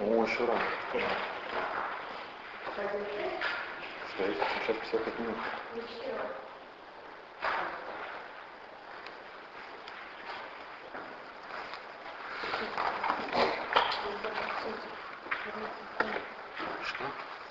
Ну, еще рано. Стоит, сейчас 55 минут. Что?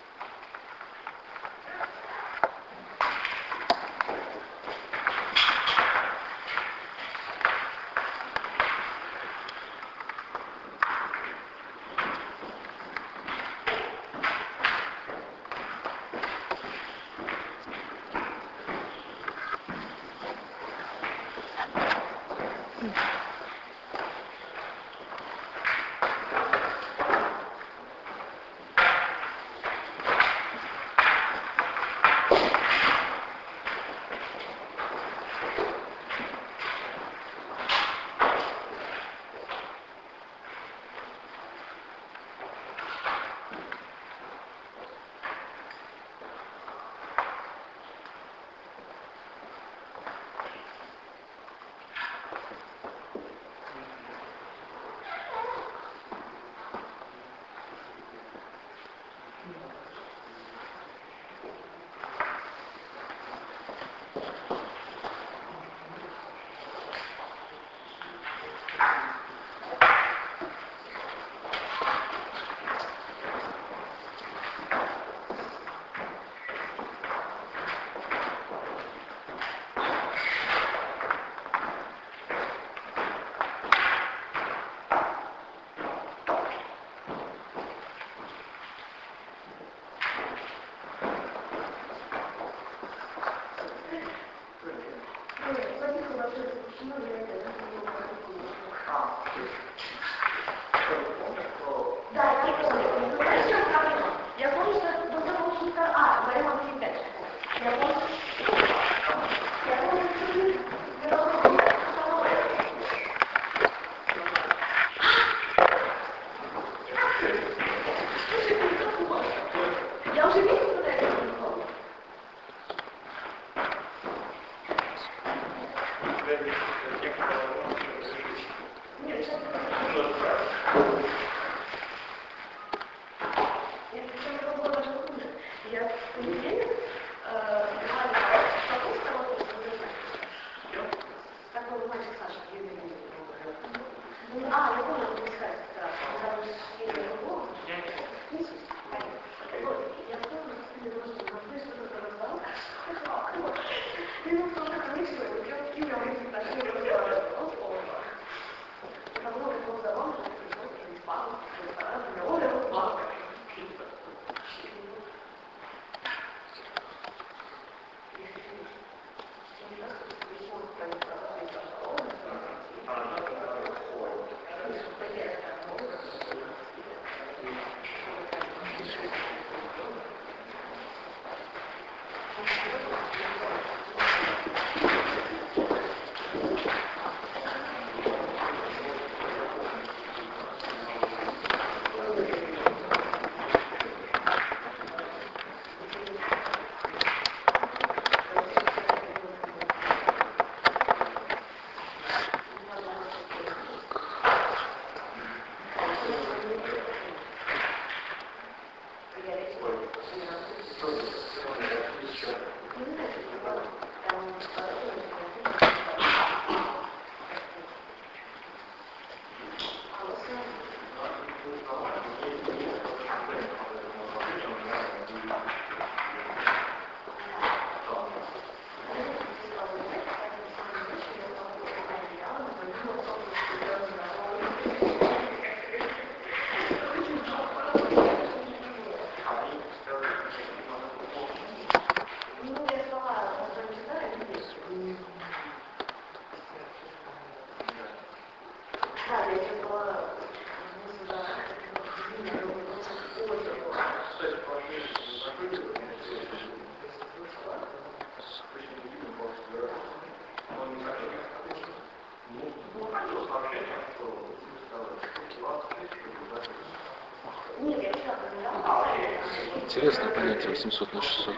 Интересное понятие 800 на 600.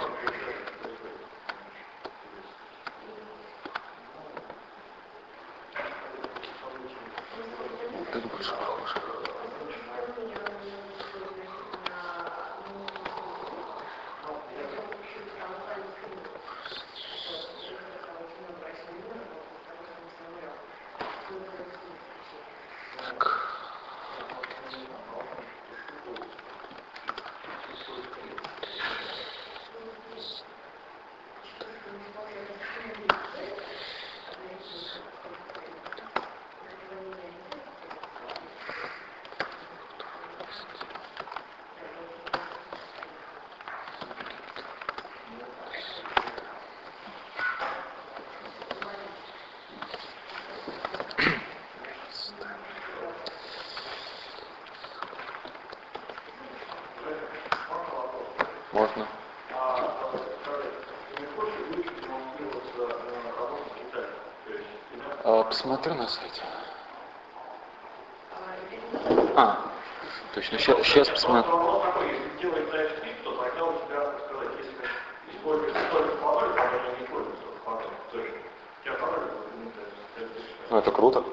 Вот это больше похоже. Можно. Посмотрю на сайте. Точно, сейчас посмотрю. Если делать TypeScript, то тогда у тебя, так сказать, если используется только пароль, тогда не пользуется пароль. То есть у тебя пароль Ну, это круто.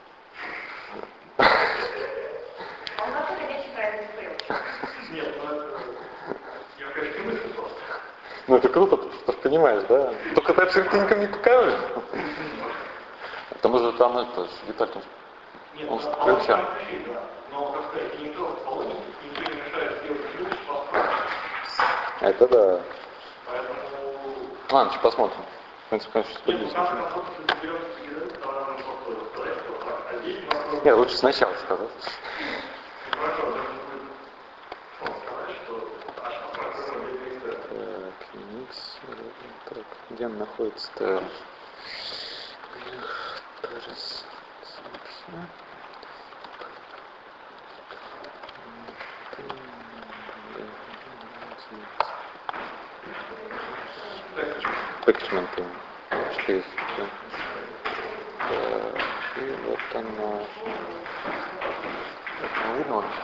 А у нас это вещи правильно сделать. Нет, ну это... Я, конечно, мысль просто. Ну, это круто, ты понимаешь, да? Только TypeScript ты никому не покажешь. Потому что там это, Виталь, Нет, он а ключа. да. Но, как сказать, никто в салоне никто не мешает сделать ключ по справке. Это да. Поэтому... Ладно, сейчас посмотрим. В принципе, конечно, Нет, сподвижно. пока мы просто разберемся с языком, то надо просто сказать, что так. А здесь у нас... Нет, лучше сначала сказать. Хорошо, нужно будет сказать, что аж программа для языка. Так, Unix. Так, где он находится-то? Package maintain. Шлейф. И вот оно. Так, видно вообще?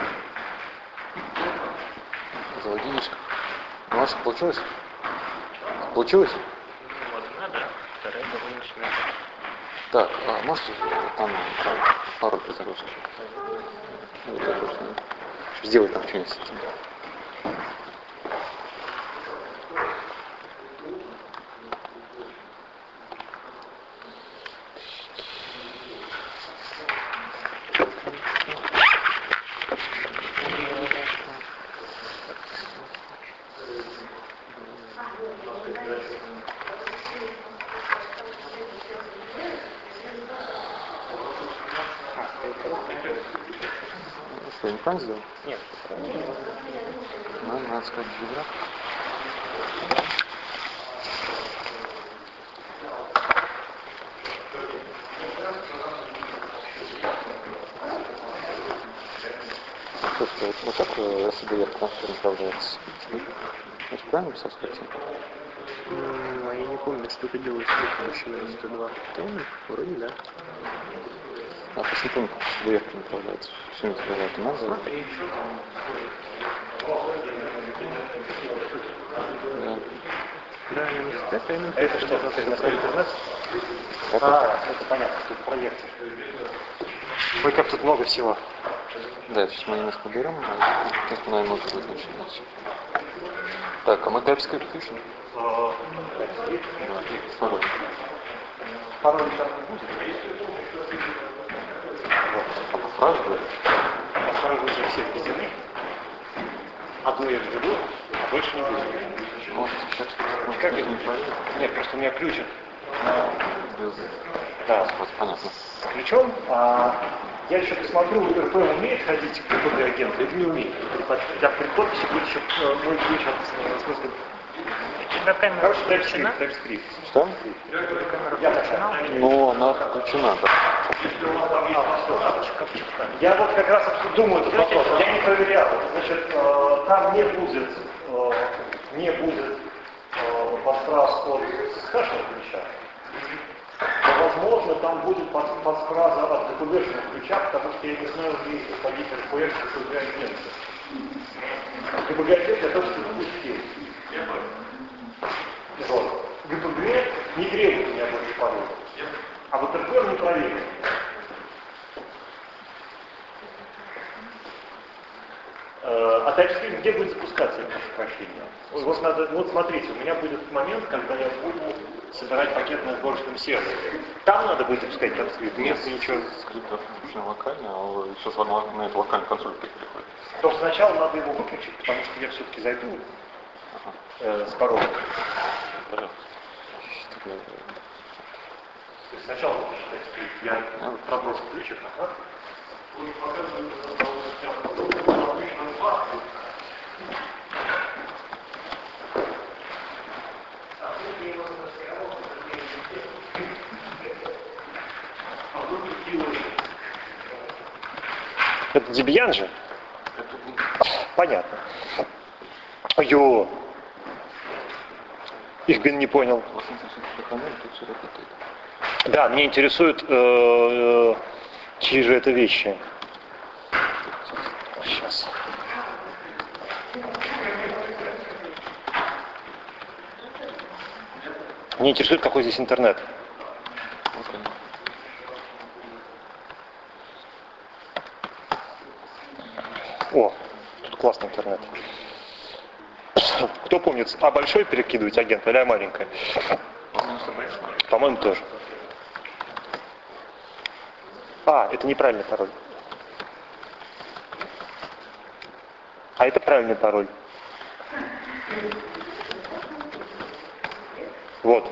Заводились. У вас получилось? Получилось? Вот надо, вторая довольно. Так, можете там пароль загрузки? Вот это вот. Сделай там что-нибудь с этим. Что, неправильно сделал? Нет. Надо сказать, бедра. Слушайте, вот как SDF трансфер направляется? Я правильно писал с картинкой? Ну, я не помню, что ты делаешь с помощью 102. Вроде да. А по симптомам SDF направляется. Все не направляет. Надо? Смотри. Да. Да, именно. Это что, ты на интернет? Это понятно, тут проект. Ой, как тут много всего. Да, сейчас мы немножко берем, это, наверное, может быть начинать. Так, а мы TypeScript пишем? Да, пароль. Пароль там не будет. А по фразе будет? Пароль уже все введены. Одну я введу, а больше не будет. Может, сейчас Как не это? проверить? Нет, просто у меня ключик. Без... Да. Вот, понятно. С ключом. Я еще посмотрю, РП умеет ходить к РПГ агенту или не умеет. При подписи будет еще мой ключ в смысле. Когда камера Короче, включена? TypeScript. Что? Камера Я включена? Ну, она включена, да. Я вот как раз думаю этот вопрос. Я не проверял. Значит, там не будет подстраз от хэшных ключа. Но, возможно, там будет подсфраза от ДПГшных ключа, потому что я не знаю, где есть ходить РПГ, что для агента. ДПГ агент я тоже не пустил. Вот. ДПГ не требует меня больше пароля. А вот РПГ не проверен. А TypeScript где будет запускаться это прохождение? Вот смотрите, у меня будет момент, когда я буду собирать пакет на сборочном сервере. Там надо будет запускать TypeScript, вместо ничего. Скрипт включен локально, а сейчас на эту локальную консоль переходит. То сначала надо его выключить, потому что я все-таки зайду с паролем. Пожалуйста. То есть сначала выключить TypeScript, я проброшу ключик, ага. Это Debian же? Понятно. Айо! Ich bin не понял. У вас институт сохраняет, тут все работает. Да, мне интересует, чьи же это вещи. Сейчас. Мне интересует, какой здесь интернет. Вот они. О, тут классный интернет. Кто помнит, а большой перекидывать агент или а маленькое? По-моему, что большой. По-моему, тоже. А, это неправильный пароль. А это правильный пароль. Вот.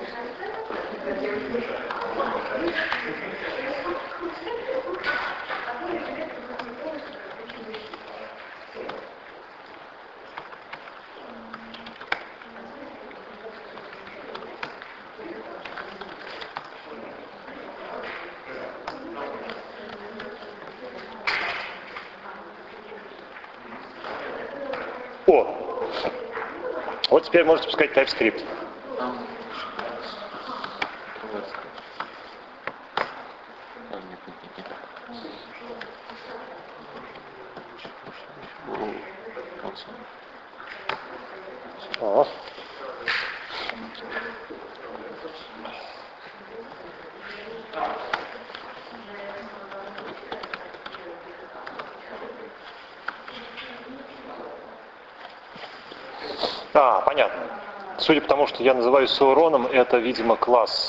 О! Вот теперь можете пускать TypeScript. Турецкая. А, нет, не так. О, вот сам. О. А, понятно. Судя по тому, что я называю Sauron, это, видимо, класс.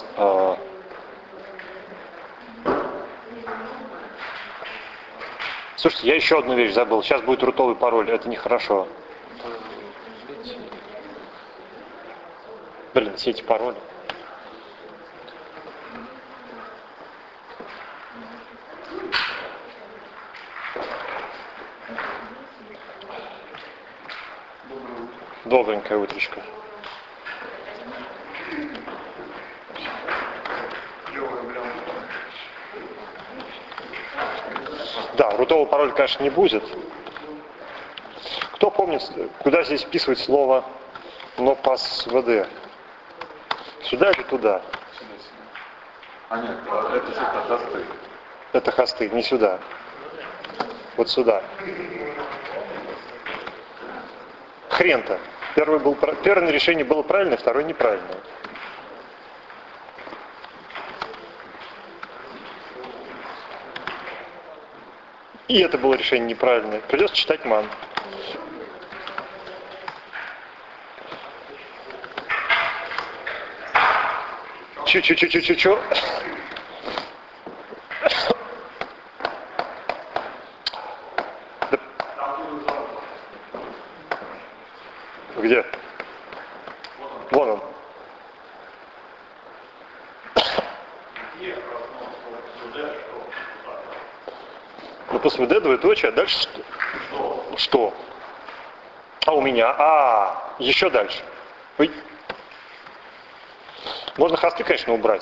Слушайте, я еще одну вещь забыл. Сейчас будет рутовый пароль. Это нехорошо. Блин, все эти пароли. Добренькая утречка. Да, рутового пароля, конечно, не будет. Кто помнит, куда здесь вписывать слово «но пас ВД»? Сюда или туда? А нет, это что-то хосты. Это хосты, не сюда. Вот сюда. Хрен-то. Первое решение было правильное, второе неправильное. И это было решение неправильное. Придется читать ман. Чу-чу-чу-чу-чу-чу. Где? Вон он. Ну, после ВД двоеточие, а дальше что? Что? А у меня? Еще дальше. Ой. Можно хосты, конечно, убрать.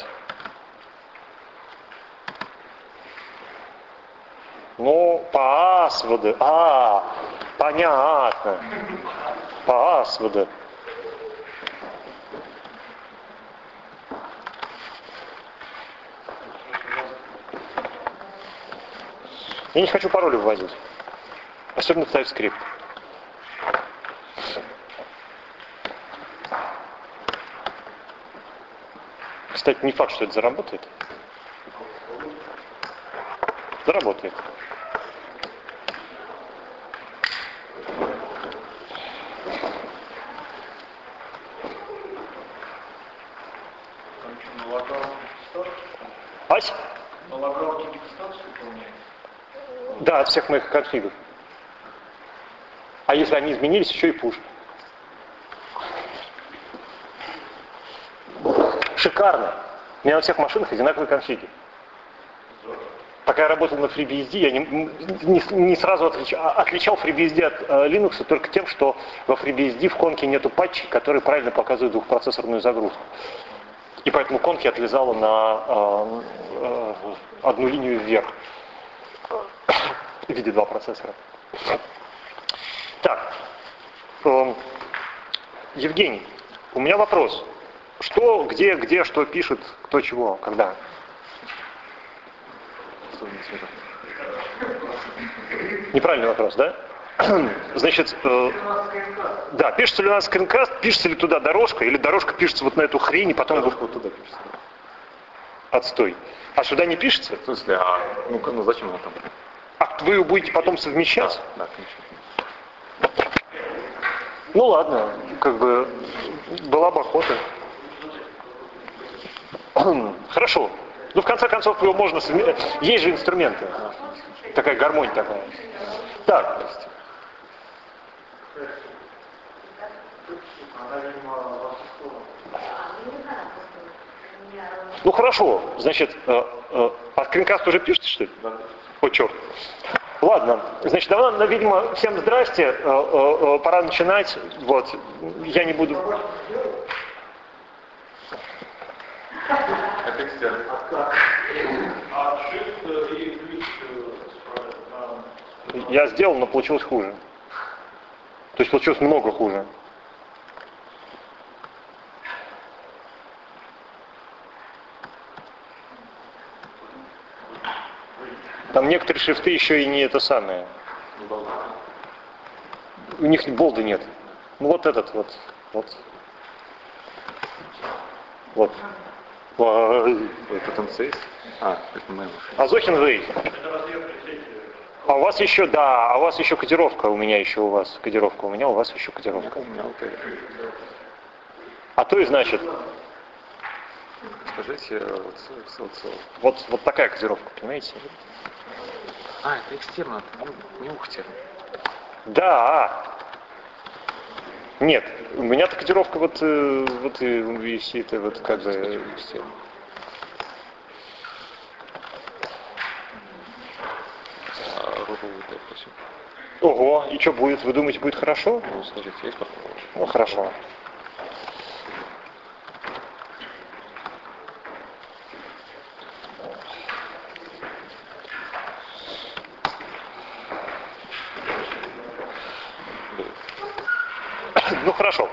Ну, по АСВД. Понятно. По АСВД. Я не хочу пароли вводить. Особенно в TypeScript. Кстати, не факт, что это заработает. Заработает. Ась? Да, от всех моих конфигов. А если они изменились, еще и пуш. Шикарно. У меня на всех машинах одинаковые конфиги. Пока я работал на FreeBSD, я не сразу отличал FreeBSD от Linux только тем, что во FreeBSD в конке нету патчей, которые правильно показывают двухпроцессорную загрузку. И поэтому конки отлезала на одну линию вверх в виде два процессора. Так. Евгений, у меня вопрос. Что, где, что пишет, кто чего, когда? Неправильный вопрос, да? Значит, да, пишется ли у нас скринкаст, пишется ли туда дорожка, или дорожка пишется вот на эту хрень, и потом... Дорожка вот туда пишется. Отстой. А сюда не пишется? В смысле, ну зачем она там? А вы ее будете потом совмещать? Да, конечно. Ну ладно, как бы была бы охота. Хорошо. Ну, в конце концов, его можно совмещать. Есть же инструменты. Такая гармония такая. Так. Ну хорошо, значит, а скринкаст уже пишете, что ли? Да. О, черт. Ладно, значит, давно, видимо, всем здрасте, пора начинать. Вот, я не буду... Это экстерн. А shift и ключ Я сделал, но получилось хуже. То есть получилось много хуже. Там некоторые шрифты еще и не это самое. У них болда нет. Ну вот этот вот. Вот. Это там сейс? Это моя машина. Азохин Вей. А у вас еще, да, а у вас еще кодировка, у меня еще у вас кодировка, у меня у вас еще кодировка. У меня вот это. А то и значит, Скажите, вот такая кодировка, понимаете? Это экстерн, это не ухтерн. Да. Нет, у меня-то кодировка вот и все это вот как бы экстерн. Ого, и что будет? Вы думаете, будет хорошо? Ну, скажите, есть попробовать? Ну, хорошо. Ну, хорошо.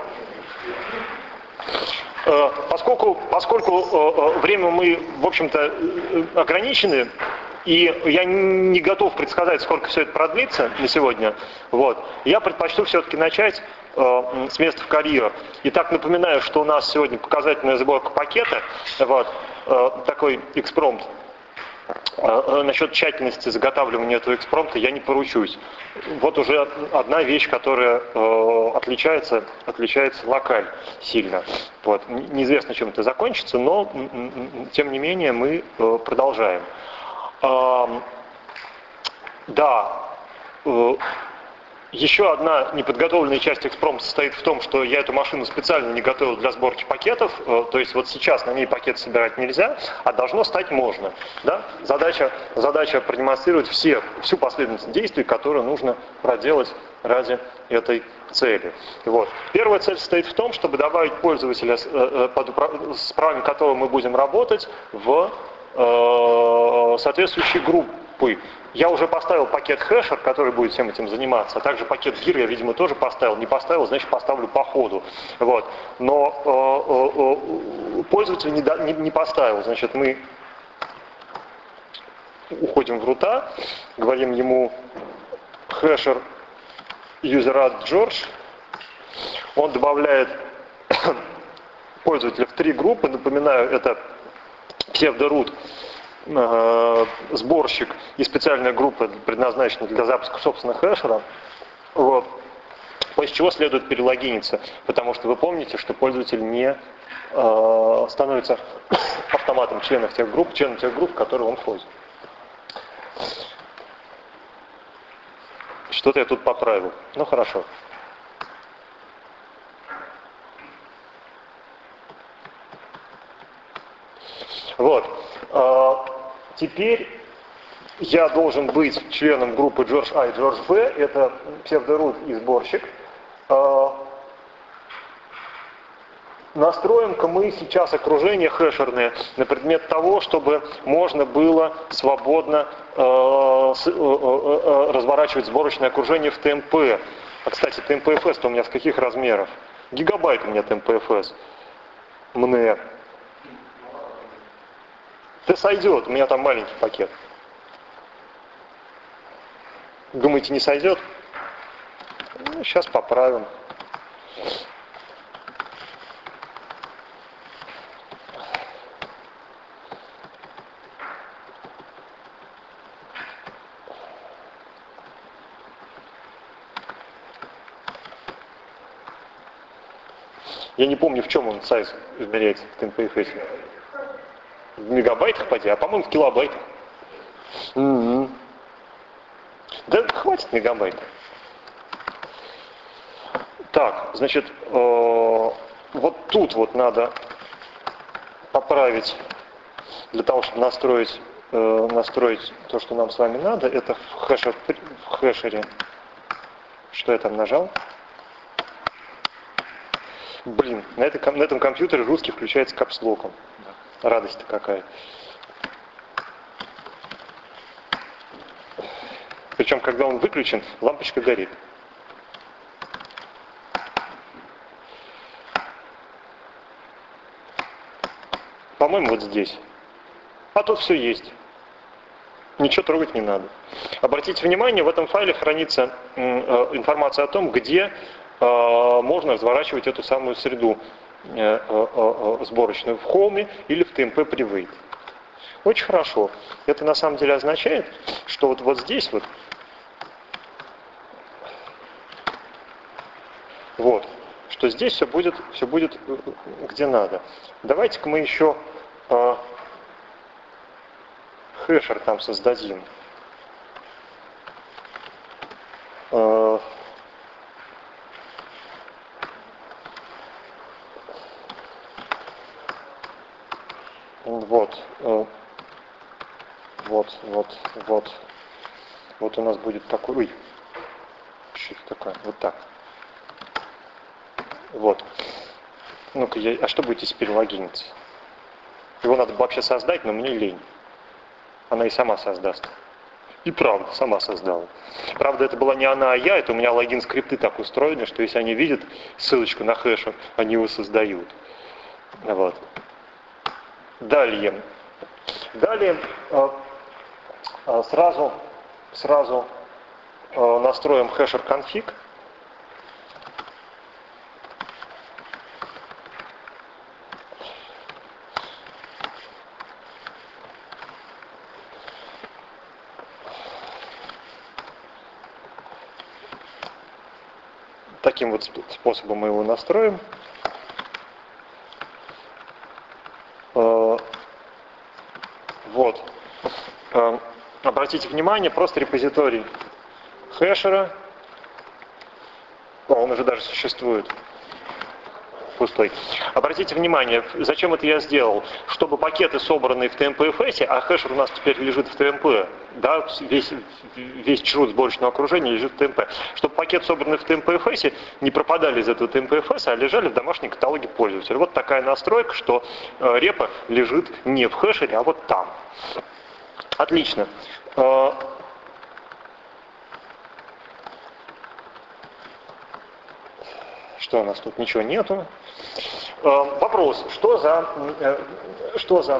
Поскольку время мы, в общем-то, ограничены, и я не готов предсказать, сколько все это продлится на сегодня, я предпочту все-таки начать с места в карьер. Итак, напоминаю, что у нас сегодня показательная сборка пакета, такой экспромт. Насчет тщательности заготавливания этого экспромта я не поручусь. Вот уже одна вещь, которая отличается локаль сильно. Неизвестно, чем это закончится, но тем не менее мы продолжаем. Да, еще одна неподготовленная часть экспромта состоит в том, что я эту машину специально не готовил для сборки пакетов, то есть вот сейчас на ней пакет собирать нельзя, а должно стать можно. Да? Задача продемонстрировать всю последовательность действий, которые нужно проделать ради этой цели. Первая цель состоит в том, чтобы добавить пользователя, с правами которого мы будем работать, в соответствующие группы. Я уже поставил пакет хэшер, который будет всем этим заниматься, а также пакет гир я, видимо, тоже поставил. Не поставил, значит, поставлю по ходу. Но пользователь не поставил. Значит, мы уходим в рута, говорим ему хэшер user George. Он добавляет пользователя в 3 группы. Напоминаю, это псевдорут, сборщик и специальная группа, предназначена для запуска собственного хэшера, после чего следует перелогиниться, потому что вы помните, что пользователь не становится автоматом членом тех групп, в которые он входит. Что-то я тут поправил. Ну хорошо. Теперь я должен быть членом группы George A и George B, это псевдорут и сборщик. Настроим-ка мы сейчас окружение хэшерное на предмет того, чтобы можно было свободно разворачивать сборочное окружение в ТМП. А, кстати, ТМП-ФС у меня с каких размеров? Гигабайт у меня TMPFS. Мне. Да сойдет, у меня там маленький пакет. Думаете, не сойдет? Ну, сейчас поправим. Я не помню, в чем он сайз измеряется в TMPFS. В мегабайтах, поди, а по-моему в килобайтах. Да хватит мегабайта. Так, значит, вот тут вот надо поправить, для того, чтобы настроить то, что нам с вами надо. Это в хэшере. Что я там нажал? Блин, на этом компьютере русский включается капслоком. Радость-то какая. Причем, когда он выключен, лампочка горит. По-моему, вот здесь. А тут все есть. Ничего трогать не надо. Обратите внимание, в этом файле хранится информация о том, где можно разворачивать эту самую среду сборочную в Home или в TMP Private. Очень хорошо. Это на самом деле означает, что вот здесь что здесь все будет где надо. Давайте-ка мы еще хэшер там создадим. Вот у нас будет такой... Ой, что это такое? Вот так. Вот. Ну-ка, а что будете теперь логиниться? Его надо вообще создать, но мне лень. Она и сама создаст. И правда, сама создала. Правда, это была не она, а я. Это у меня логин-скрипты так устроены, что если они видят ссылочку на хэшер, они его создают. Вот. Далее сразу настроим хэшер конфиг. Таким вот способом мы его настроим. Вот. Обратите внимание, просто репозиторий хэшера. Он уже даже существует. Пустой. Обратите внимание, зачем это я сделал? Чтобы пакеты, собранные в TMPFS, а хэшер у нас теперь лежит в TMP, да, весь чрут сборочного окружения лежит в TMP. Чтобы пакеты, собранные в TMPFS, не пропадали из этого TMPFS, а лежали в домашнем каталоге пользователя. Вот такая настройка, что репа лежит не в хэшере, а вот там. Отлично. Что у нас тут? Ничего нету. Вопрос. Что за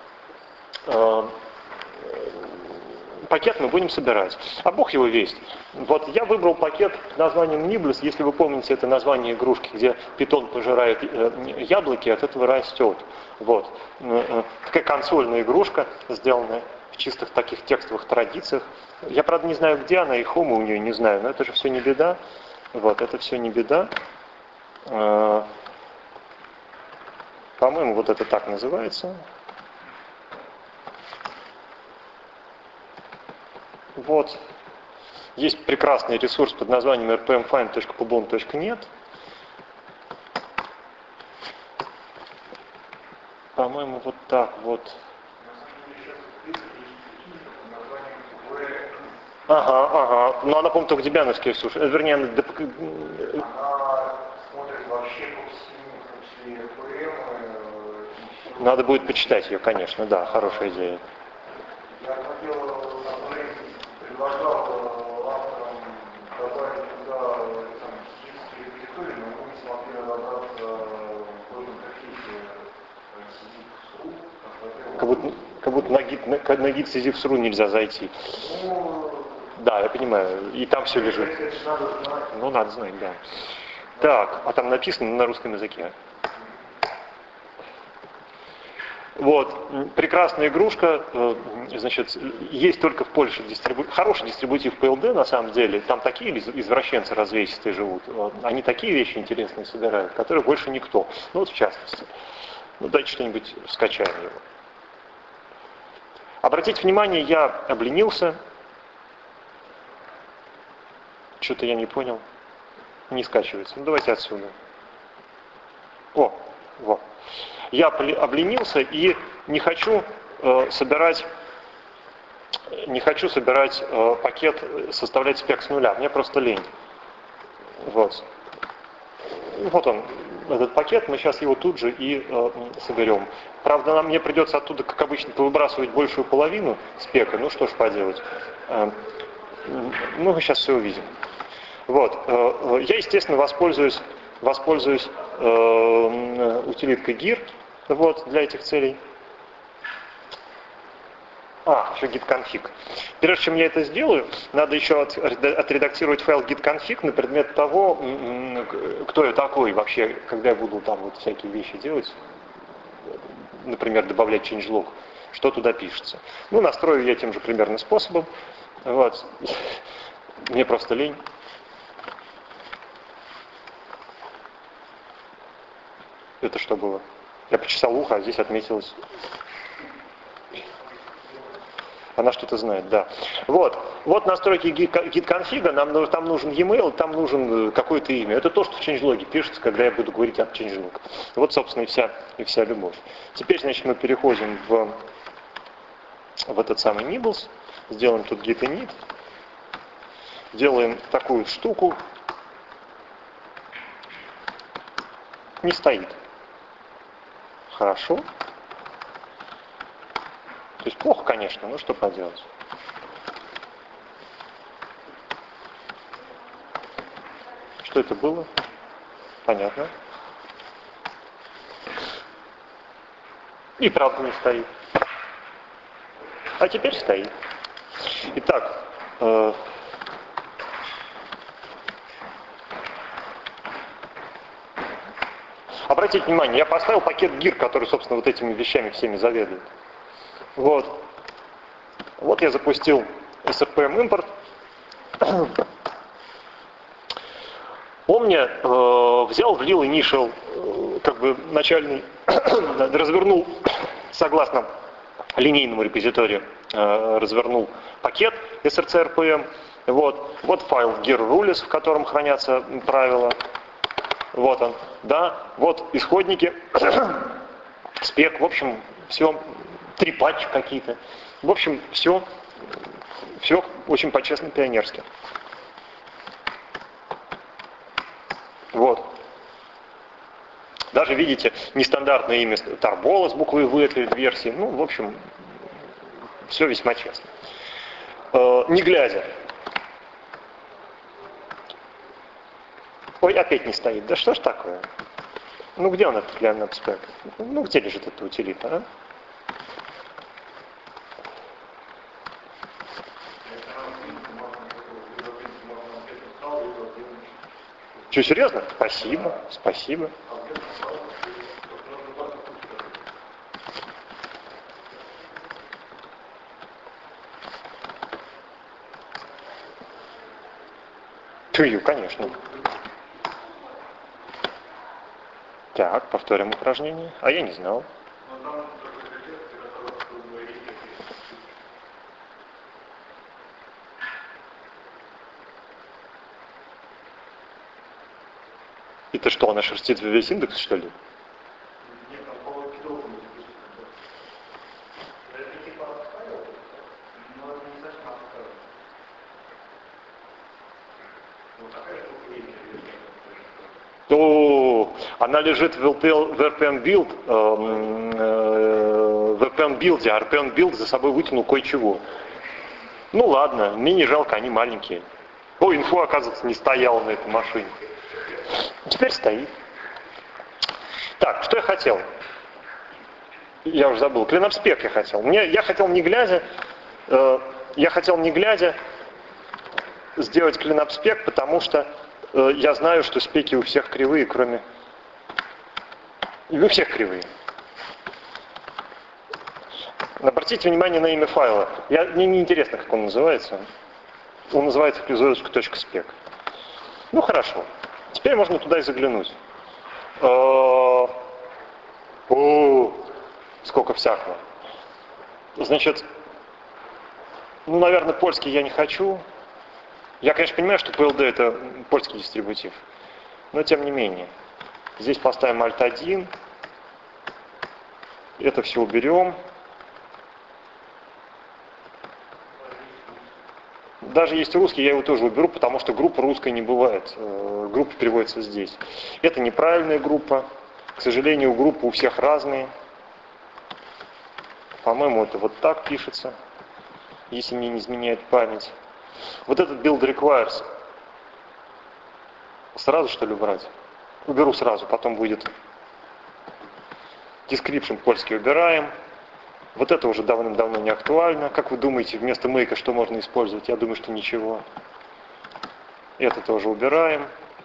пакет мы будем собирать? А бог его весть. Вот я выбрал пакет под названием Nibbles. Если вы помните, это название игрушки, где питон пожирает яблоки, от этого растет. Вот. Такая консольная игрушка, сделанная в чистых таких текстовых традициях. Я, правда, не знаю, где она, и хома у нее не знаю, но это же все не беда. Вот, это все не беда. По-моему, вот это так называется. Вот. Есть прекрасный ресурс под названием rpmfind.pubon.net. По-моему, вот так вот. Ага. Но она, по-моему, только дебиановский ресурс. Вернее, она смотрит вообще по всему, в том числе RPM. Надо будет почитать ее, конечно, да, хорошая идея. Я предлагал авторам добавить туда список репозиторий, но мы не смогли разобраться. будто на гид Сизифс.ру нельзя зайти. Да, я понимаю. И там все лежит. Ну, надо знать, да. Так, а там написано на русском языке. Вот, прекрасная игрушка, значит, есть только в Польше хороший дистрибутив PLD на самом деле, там такие извращенцы развесистые живут, они такие вещи интересные собирают, которые больше никто, ну вот в частности. Ну дайте что-нибудь скачаем его. Обратите внимание, я обленился, что-то я не понял, не скачивается, ну давайте отсюда. О, вот. Я обленился и не хочу собирать пакет, составлять спек с нуля. Мне просто лень. Вот. Вот он, этот пакет. Мы сейчас его тут же и соберем. Правда, мне придется оттуда, как обычно, повыбрасывать большую половину спека. Ну что ж поделать. Ну, мы сейчас все увидим. Вот. Я, естественно, воспользуюсь утилиткой gir вот, для этих целей. Еще git-config. Прежде чем я это сделаю, надо еще отредактировать файл git-config на предмет того, кто я такой вообще, когда я буду там вот всякие вещи делать, например, добавлять changelog, что туда пишется. Ну, настрою я тем же примерно способом. Вот. Мне просто лень. Это что было? Я почесал ухо, а здесь отметилось. Она что-то знает, да. Вот настройки git-конфига, там нужен e-mail, там нужен какое-то имя. Это то, что в changelog пишется, когда я буду говорить об changelog. Вот, собственно, и вся любовь. Теперь, значит, мы переходим в этот самый nibbles, сделаем тут git init, делаем такую штуку. Не стоит. Хорошо. То есть плохо, конечно, но что поделать. Что это было? Понятно. И правда не стоит. А теперь стоит. Итак, обратите внимание, я поставил пакет gir, который, собственно, вот этими вещами всеми заведует. Вот я запустил srpm импорт. Он мне взял, влил initial, как бы начальный, развернул, согласно линейному репозиторию, развернул пакет src-rpm. Вот файл gir rules, в котором хранятся правила. Вот он, да, вот исходники, спек, в общем, все, 3 патча какие-то. В общем, все очень по-честному пионерски. Вот. Даже, видите, нестандартное имя Тарбола с буквой В перед версией. Ну, в общем, все весьма честно. Не глядя. Ой, опять не стоит. Да что ж такое? Ну, где он, этот Leonard Spec? Ну, где лежит эта утилита, а? Что, серьезно? Спасибо. Чую, конечно. Так, повторим упражнение. А я не знал. Это что, она шерстит весь индекс, что ли? Нет, там по логике то она лежит в RPM build, в RPM build, а RPM build за собой вытянул кое-чего. Ну ладно, мне не жалко, они маленькие. О, инфо, оказывается, не стоял на этой машине. Теперь стоит. Так, что я хотел? Я уже забыл. CleanUp-спек я хотел. Я хотел не глядя сделать CleanUp-спек, потому что я знаю, что спеки у всех кривые, кроме... И у всех кривые. Обратите внимание на имя файла. Мне не интересно, как он называется. Он называется клизоечка.spec. Ну хорошо. Теперь можно туда и заглянуть. Сколько всякого. Значит, наверное, польский я не хочу. Я, конечно, понимаю, что PLD это польский дистрибутив. Но тем не менее. Здесь поставим Alt-1. Это все уберем. Даже есть русский, я его тоже уберу, потому что группа русской не бывает. Группа переводится здесь. Это неправильная группа. К сожалению, группы у всех разные. По-моему, это вот так пишется, если мне не изменяет память. Вот этот build requires сразу, что ли, убрать? Уберу сразу, потом будет description польский убираем. Вот это уже давным-давно не актуально. Как вы думаете, вместо make что можно использовать? Я думаю, что ничего. Это тоже убираем.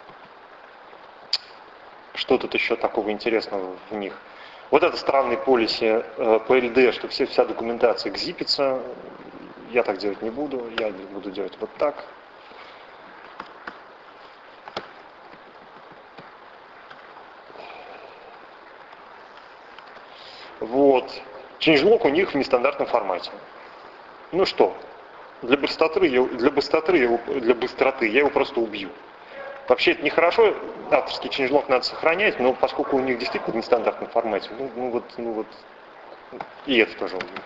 Что тут еще такого интересного в них? Вот это странный полиси PLD, что вся документация гзипится. Я так делать не буду. Я буду делать вот так. Вот. Changelog у них в нестандартном формате. Ну что, для быстроты я его просто убью. Вообще это нехорошо, авторский changelog надо сохранять, но поскольку у них действительно в нестандартном формате, ну вот, и это тоже убью.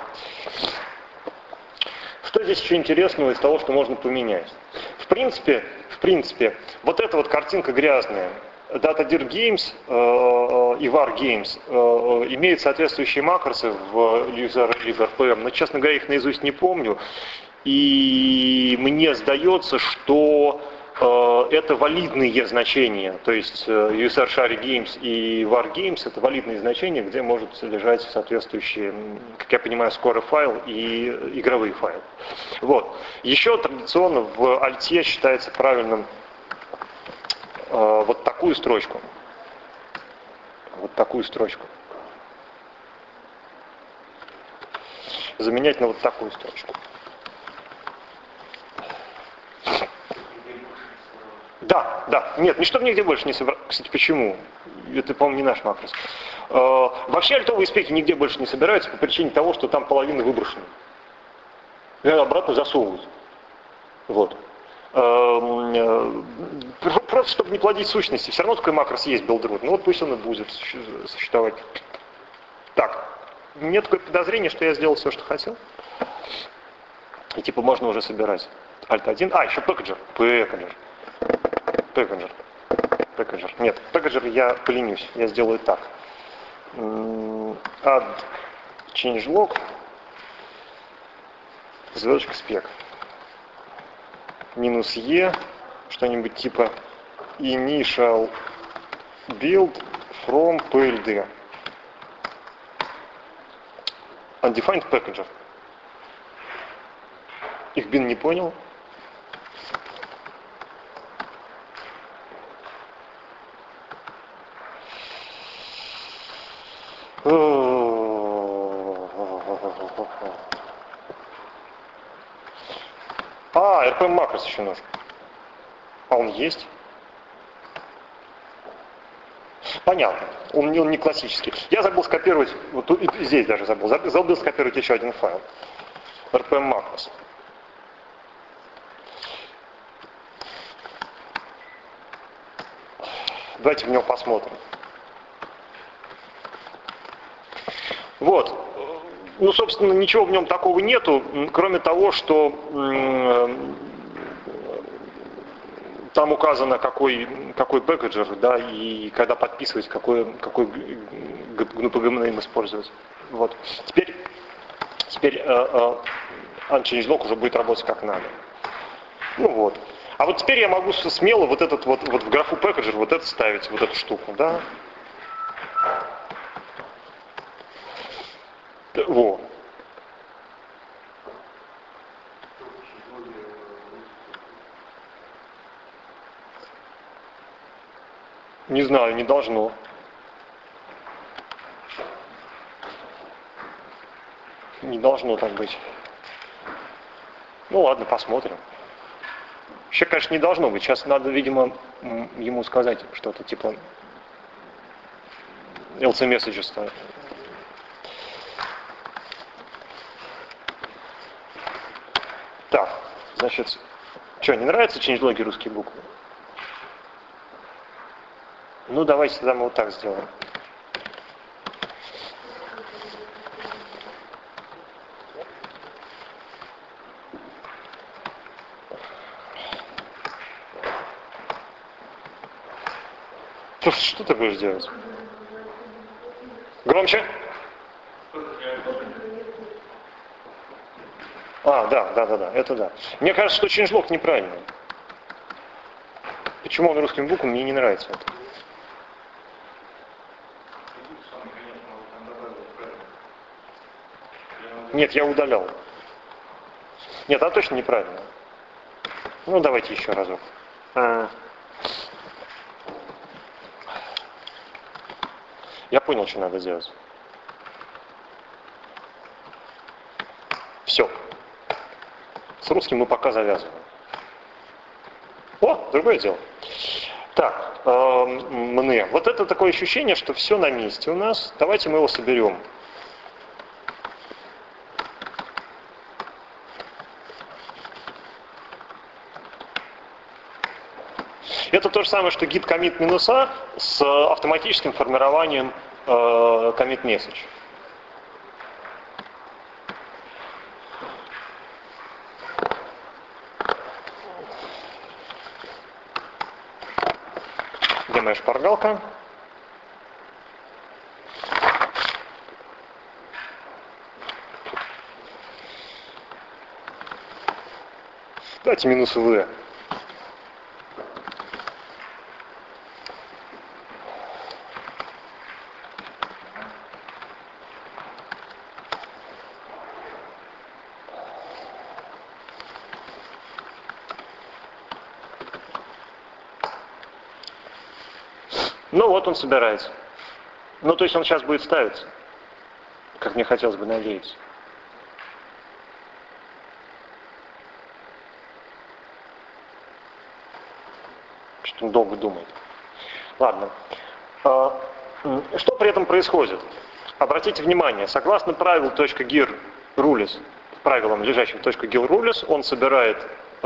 Что здесь еще интересного из того, что можно поменять? В принципе, вот эта вот картинка грязная, DataDir Games и var Games имеют соответствующие макросы в user RPM, но, честно говоря, их наизусть не помню. И мне сдается, что это валидные значения. То есть user share Games и var Games это валидные значения, где может лежать соответствующие, как я понимаю, score файл и игровые файлы. Вот. Еще традиционно в альте считается правильным вот такую строчку. Вот такую строчку. Заменять на вот такую строчку. Да. Нет, ничто нигде больше не собирается. Кстати, почему? Это, по-моему, не наш макрос. Вообще альтовые спеки нигде больше не собираются по причине того, что там половина выброшена. И обратно засовывают. Вот. Просто чтобы не плодить сущности. Все равно такой макрос есть build-root. Ну вот пусть он и будет существовать. Так. Мне такое подозрение, что я сделал все, что хотел. И типа можно уже собирать. Alt-1. Еще Packager. Packager. Нет, Packager я поленюсь. Я сделаю так. Add changelog. Звездочка спек. Минус E. Что-нибудь типа initial build from PLD. Undefined packager. Их бин не понял. RPM макрос еще нужен. А он есть? Понятно. Он не классический. Я забыл скопировать, вот тут, здесь даже забыл скопировать еще один файл. RPM макрос. Давайте в него посмотрим. Вот. Ну, собственно, ничего в нем такого нету, кроме того, что там указано, какой пэкэджер, да, и когда подписывать, какой GNU-PG использовать. Вот. Теперь unchangelog уже будет работать как надо. Ну вот. А вот теперь я могу смело вот в графу пэкэджер вот это ставить, вот эту штуку, да. Во. Не знаю, не должно. Не должно так быть. Ну ладно, посмотрим. Вообще, конечно, не должно быть. Сейчас надо, видимо, ему сказать что-то типа LC Messages. Так, значит, что, не нравится changelog русские буквы? Ну, давайте тогда мы вот так сделаем. Что ты будешь делать? Громче? Да, это да. Мне кажется, что changelog неправильный. Почему он русскими буквами, мне не нравится это. Нет, я удалял. Нет, это точно неправильно. Ну, давайте еще разок. Я понял, что надо делать. Все. С русским мы пока завязываем. О, другое дело. Так, мне. Вот это такое ощущение, что все на месте у нас. Давайте мы его соберем. Это то же самое, что git commit -a с автоматическим формированием commit message. Где моя шпаргалка? Давайте минус v. Ну вот он собирается. Ну то есть он сейчас будет ставиться, как мне хотелось бы надеяться. Что он долго думает. Ладно. Что при этом происходит? Обратите внимание, согласно правилу .gir rules, правилам, лежащим в .gir rules, он собирает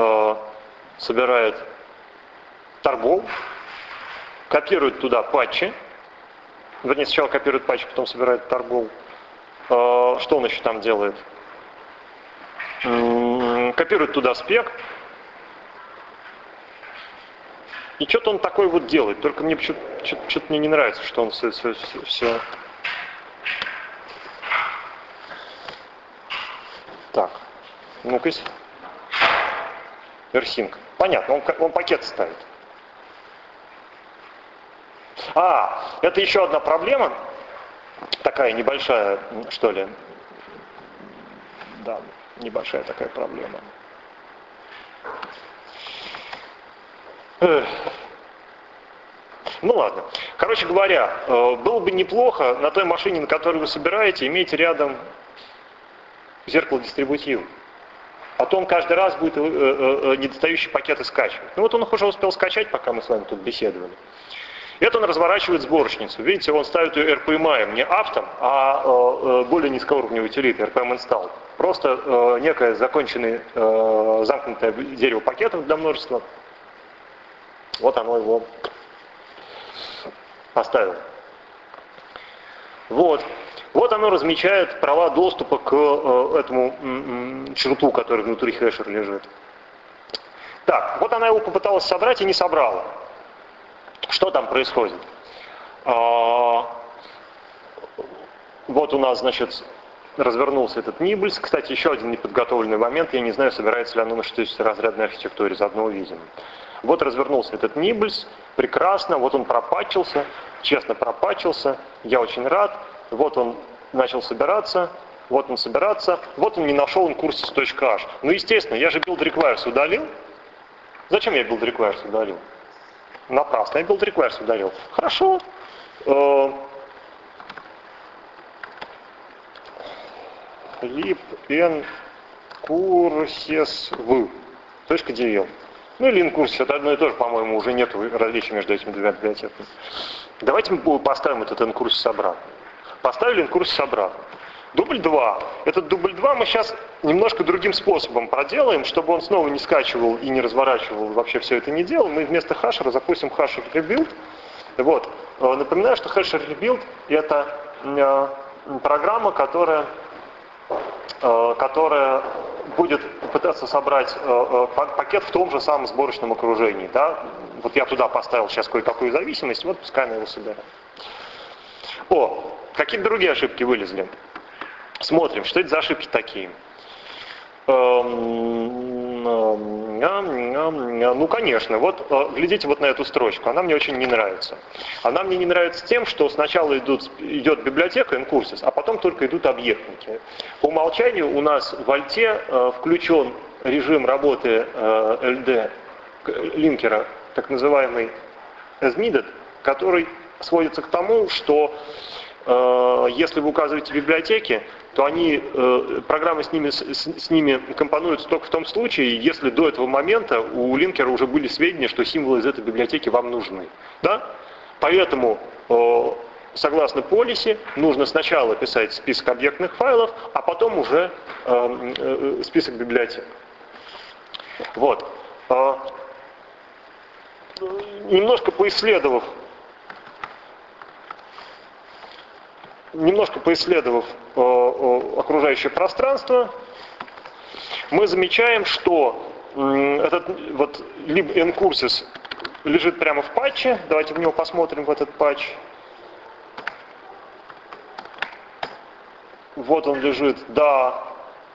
торбол, копирует туда патчи, вернее, сначала копирует патчи, потом собирает торбол. Что он еще там делает? Копирует туда спек. И что-то он такой вот делает. Только мне что-то мне не нравится, что он все... Так, ну-ка. Rsync. Понятно, он пакет ставит. Это еще одна проблема, такая небольшая, что ли. Да, небольшая такая проблема. Ну ладно. Короче говоря, было бы неплохо на той машине, на которой вы собираете, иметь рядом зеркало дистрибутива. А то он каждый раз будет недостающие пакеты скачивать. Ну вот он их уже успел скачать, пока мы с вами тут беседовали. Это он разворачивает сборочницу. Видите, он ставит ее RPM, не автом, а более низкоуровневой утилитой, RPM install. Просто некое законченное замкнутое дерево пакетов для множества. Вот оно его поставило. Вот оно размечает права доступа к этому черту, который внутри хэшера лежит. Так, вот она его попыталась собрать и не собрала. Что там происходит? Вот у нас, значит, развернулся этот Nibbles. Кстати, еще один неподготовленный момент. Я не знаю, собирается ли оно на 60-разрядной архитектуре. Заодно увидим. Вот развернулся этот Nibbles. Прекрасно. Вот он пропатчился. Честно пропатчился. Я очень рад. Вот он начал собираться. вот он собираться, вот он не нашел incursus.h. Ну, естественно, я же build requires удалил. Зачем я build requires удалил? Напрасно, я build requires удалил. Хорошо. Lib incurses в. .dll. Ну или incursus, это одно и то же, по-моему, уже нет различия между этими двумя библиотеками. Давайте мы поставим этот incursus обратно. Поставили incursus обратно. Дубль 2. Этот дубль 2 мы сейчас немножко другим способом проделаем, чтобы он снова не скачивал и не разворачивал, вообще все это не делал. Мы вместо хашера запустим hasher rebuild. Вот. Напоминаю, что hasher rebuild это программа, которая будет пытаться собрать пакет в том же самом сборочном окружении. Да? Вот я туда поставил сейчас кое-какую зависимость, вот пускай она его собирает. Какие-то другие ошибки вылезли. Смотрим, что это за ошибки такие. Ну, конечно, вот глядите вот на эту строчку, она мне очень не нравится. Она мне не нравится тем, что сначала идет библиотека incursus, а потом только идут объектники. По умолчанию у нас в альте включен режим работы LD линкера, так называемый as needed, который сводится к тому, что если вы указываете библиотеки, то программы с ними компонуются только в том случае, если до этого момента у линкера уже были сведения, что символы из этой библиотеки вам нужны. Да? Поэтому, согласно policy, нужно сначала писать список объектных файлов, а потом уже список библиотек. Вот. Немножко поисследовав окружающее пространство, мы замечаем, что этот вот lib incursus лежит прямо в патче. Давайте в него посмотрим, в этот патч. Вот он лежит, да.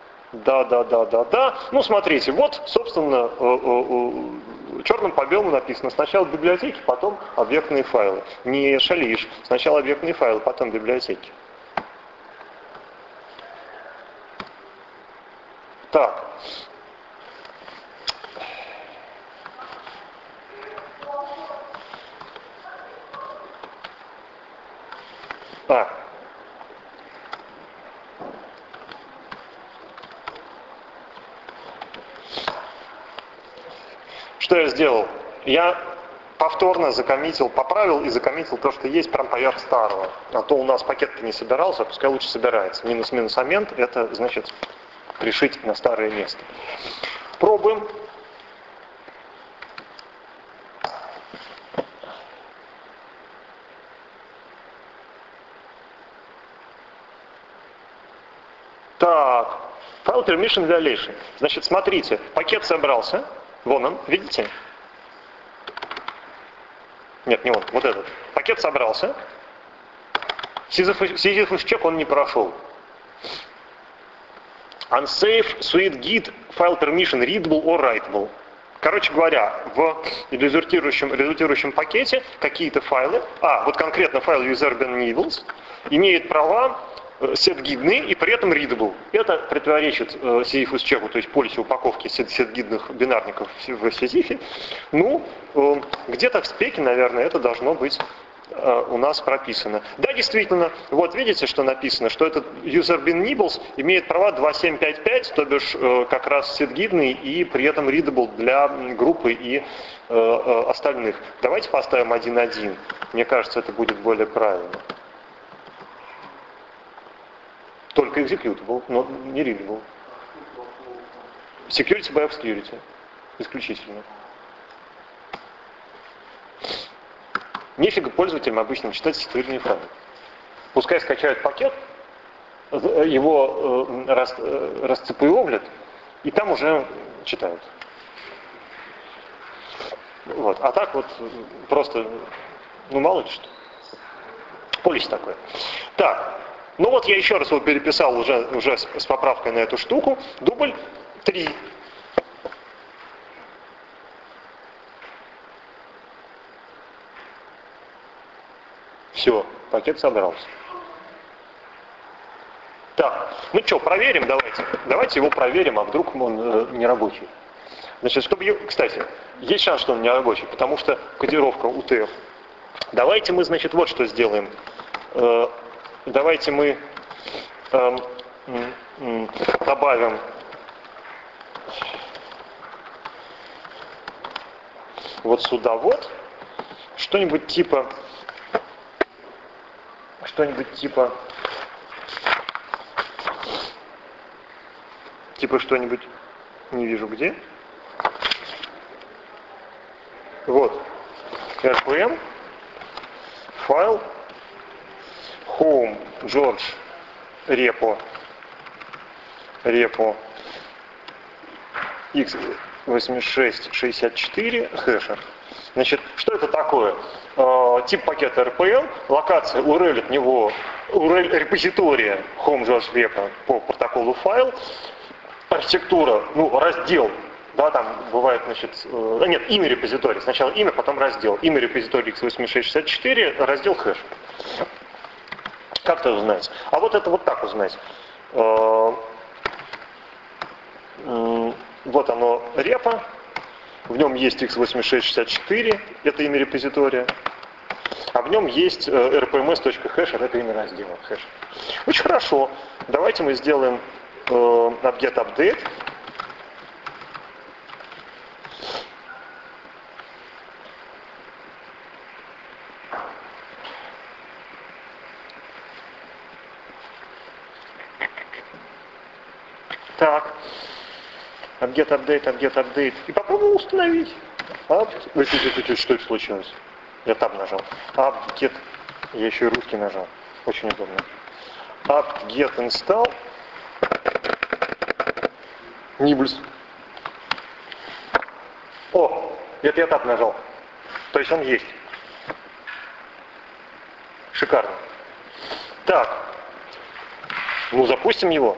Ну, смотрите, вот, собственно, черным по белому написано сначала библиотеки, потом объектные файлы. Не шалишь, сначала объектные файлы, потом библиотеки. Так. Что я сделал? Я повторно поправил и закоммитил то, что есть прям поверх старого. А то у нас пакет-то не собирался, пускай лучше собирается. Минус-минус амент, это значит пришить на старое место. Пробуем. Так, файл permission violation. Значит, смотрите, пакет собрался. Вон он, видите? Нет, не он, вот этот. Пакет собрался. Sisyphus check он не прошел. Unsafe, suite git, file permission readable or writable. Короче говоря, в результирующем пакете какие-то файлы, вот конкретно файл user.benevils, имеет права сетгидные и при этом readable. Это противоречит Sisyphus чеку, то есть полисе упаковки сетгидных бинарников в Sisyphus. Ну, где-то в спеке, наверное, это должно быть у нас прописано. Да, действительно, вот видите, что написано, что этот user.bin.nibbles имеет права 2755, то бишь как раз сетгидный и при этом readable для группы и остальных. Давайте поставим 1.1. Мне кажется, это будет более правильно. Только executable, но не readable. Security by obscurity. Исключительно. Нефига пользователям обычным читать структурные файлы. Пускай скачают пакет, его расцепуевлят, и там уже читают. Вот. А так вот просто, мало ли что. Полис такое. Так. Ну вот я еще раз его переписал уже с поправкой на эту штуку. Дубль 3. Все, пакет собрался. Так, ну что, проверим, давайте. Давайте его проверим, а вдруг он не рабочий. Значит, кстати, есть шанс, что он не рабочий, потому что кодировка UTF. Давайте мы, значит, вот что сделаем. Давайте мы добавим вот сюда вот что-нибудь типа что-нибудь, не вижу где. Вот. RPM, файл, home, George, репо x8664, хэшер. Значит, что это такое? Тип пакета RPM, локация URL от него, URL репозитория home George репо по протоколу файл, архитектура, раздел, да, там бывает, значит, нет, имя репозитория, сначала имя, потом раздел. Имя репозитория x8664, раздел хэш. Как это узнать? А вот это вот так узнать. Вот оно репо, в нем есть x8664, это имя репозитория, а в нем есть rpms.hash, это имя раздела хэш. Очень хорошо. Давайте мы сделаем apt-get update. Так. Apt-get update. И попробуем установить. Что это случилось? Я таб нажал. Apt-get. Я еще и русский нажал. Очень удобно. Apt-get install. Nibbles. О, это я таб нажал. То есть он есть. Шикарно. Так. Запустим его.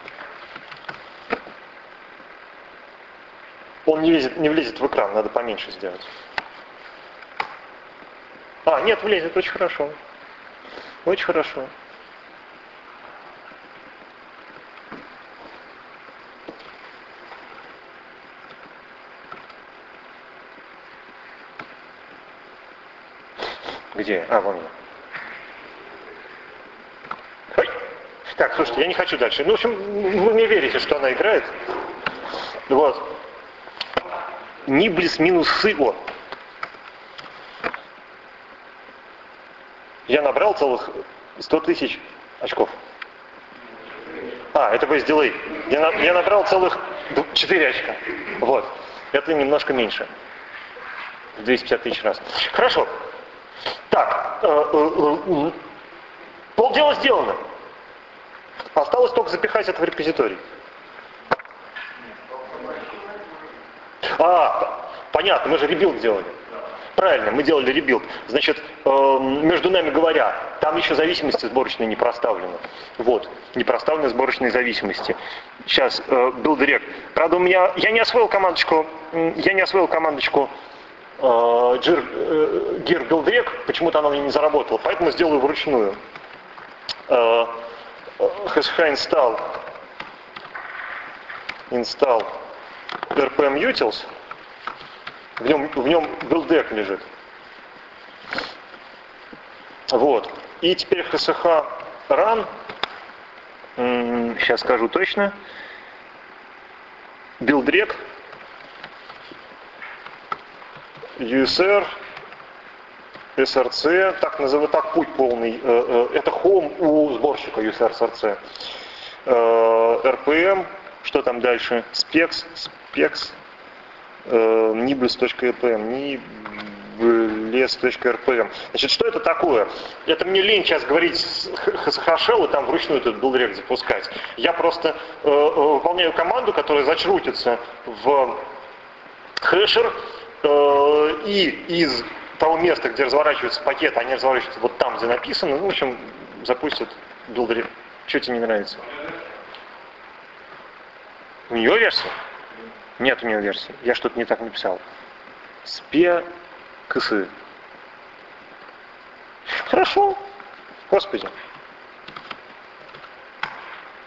Он не влезет в экран, надо поменьше сделать. Нет, влезет, очень хорошо. Очень хорошо. Где? Вон я. Ой. Так, слушайте, я не хочу дальше. В общем, вы мне верите, что она играет. Вот. Nibbles минусы. Я набрал целых 100 тысяч очков. Это без дилей. Я набрал целых 4 очка. Вот. Это немножко меньше. 250 тысяч раз. Хорошо. Так. Полдела сделано. Осталось только запихать это в репозиторий. Понятно, мы же ребилд делали. Правильно, мы делали ребилд. Значит, между нами говоря, там еще зависимости сборочные не проставлены. Вот, не проставлены сборочные зависимости. Сейчас, build direct. Правда, я не освоил командочку gir build direct, почему-то она у меня не заработала, поэтому сделаю вручную. Install rpm utils. В нем build-deck лежит. Вот. И теперь hsh run. Сейчас скажу точно. Build-rec. USR. SRC. Так путь полный. Это home у сборщика USR SRC. RPM. Что там дальше? Specs. Nibbles.rpm, Nibbles.rpm. Значит, что это такое? Это мне лень сейчас говорить с HashShell и там вручную этот build-rec запускать. Я просто выполняю команду, которая зачрутится в хэшер и из того места, где разворачивается пакет, они разворачиваются вот там, где написано, в общем, запустят build-rec. Что тебе не нравится? У нее версия? Нет у нее версии. Я что-то не так написал. Спексы. Хорошо. Господи.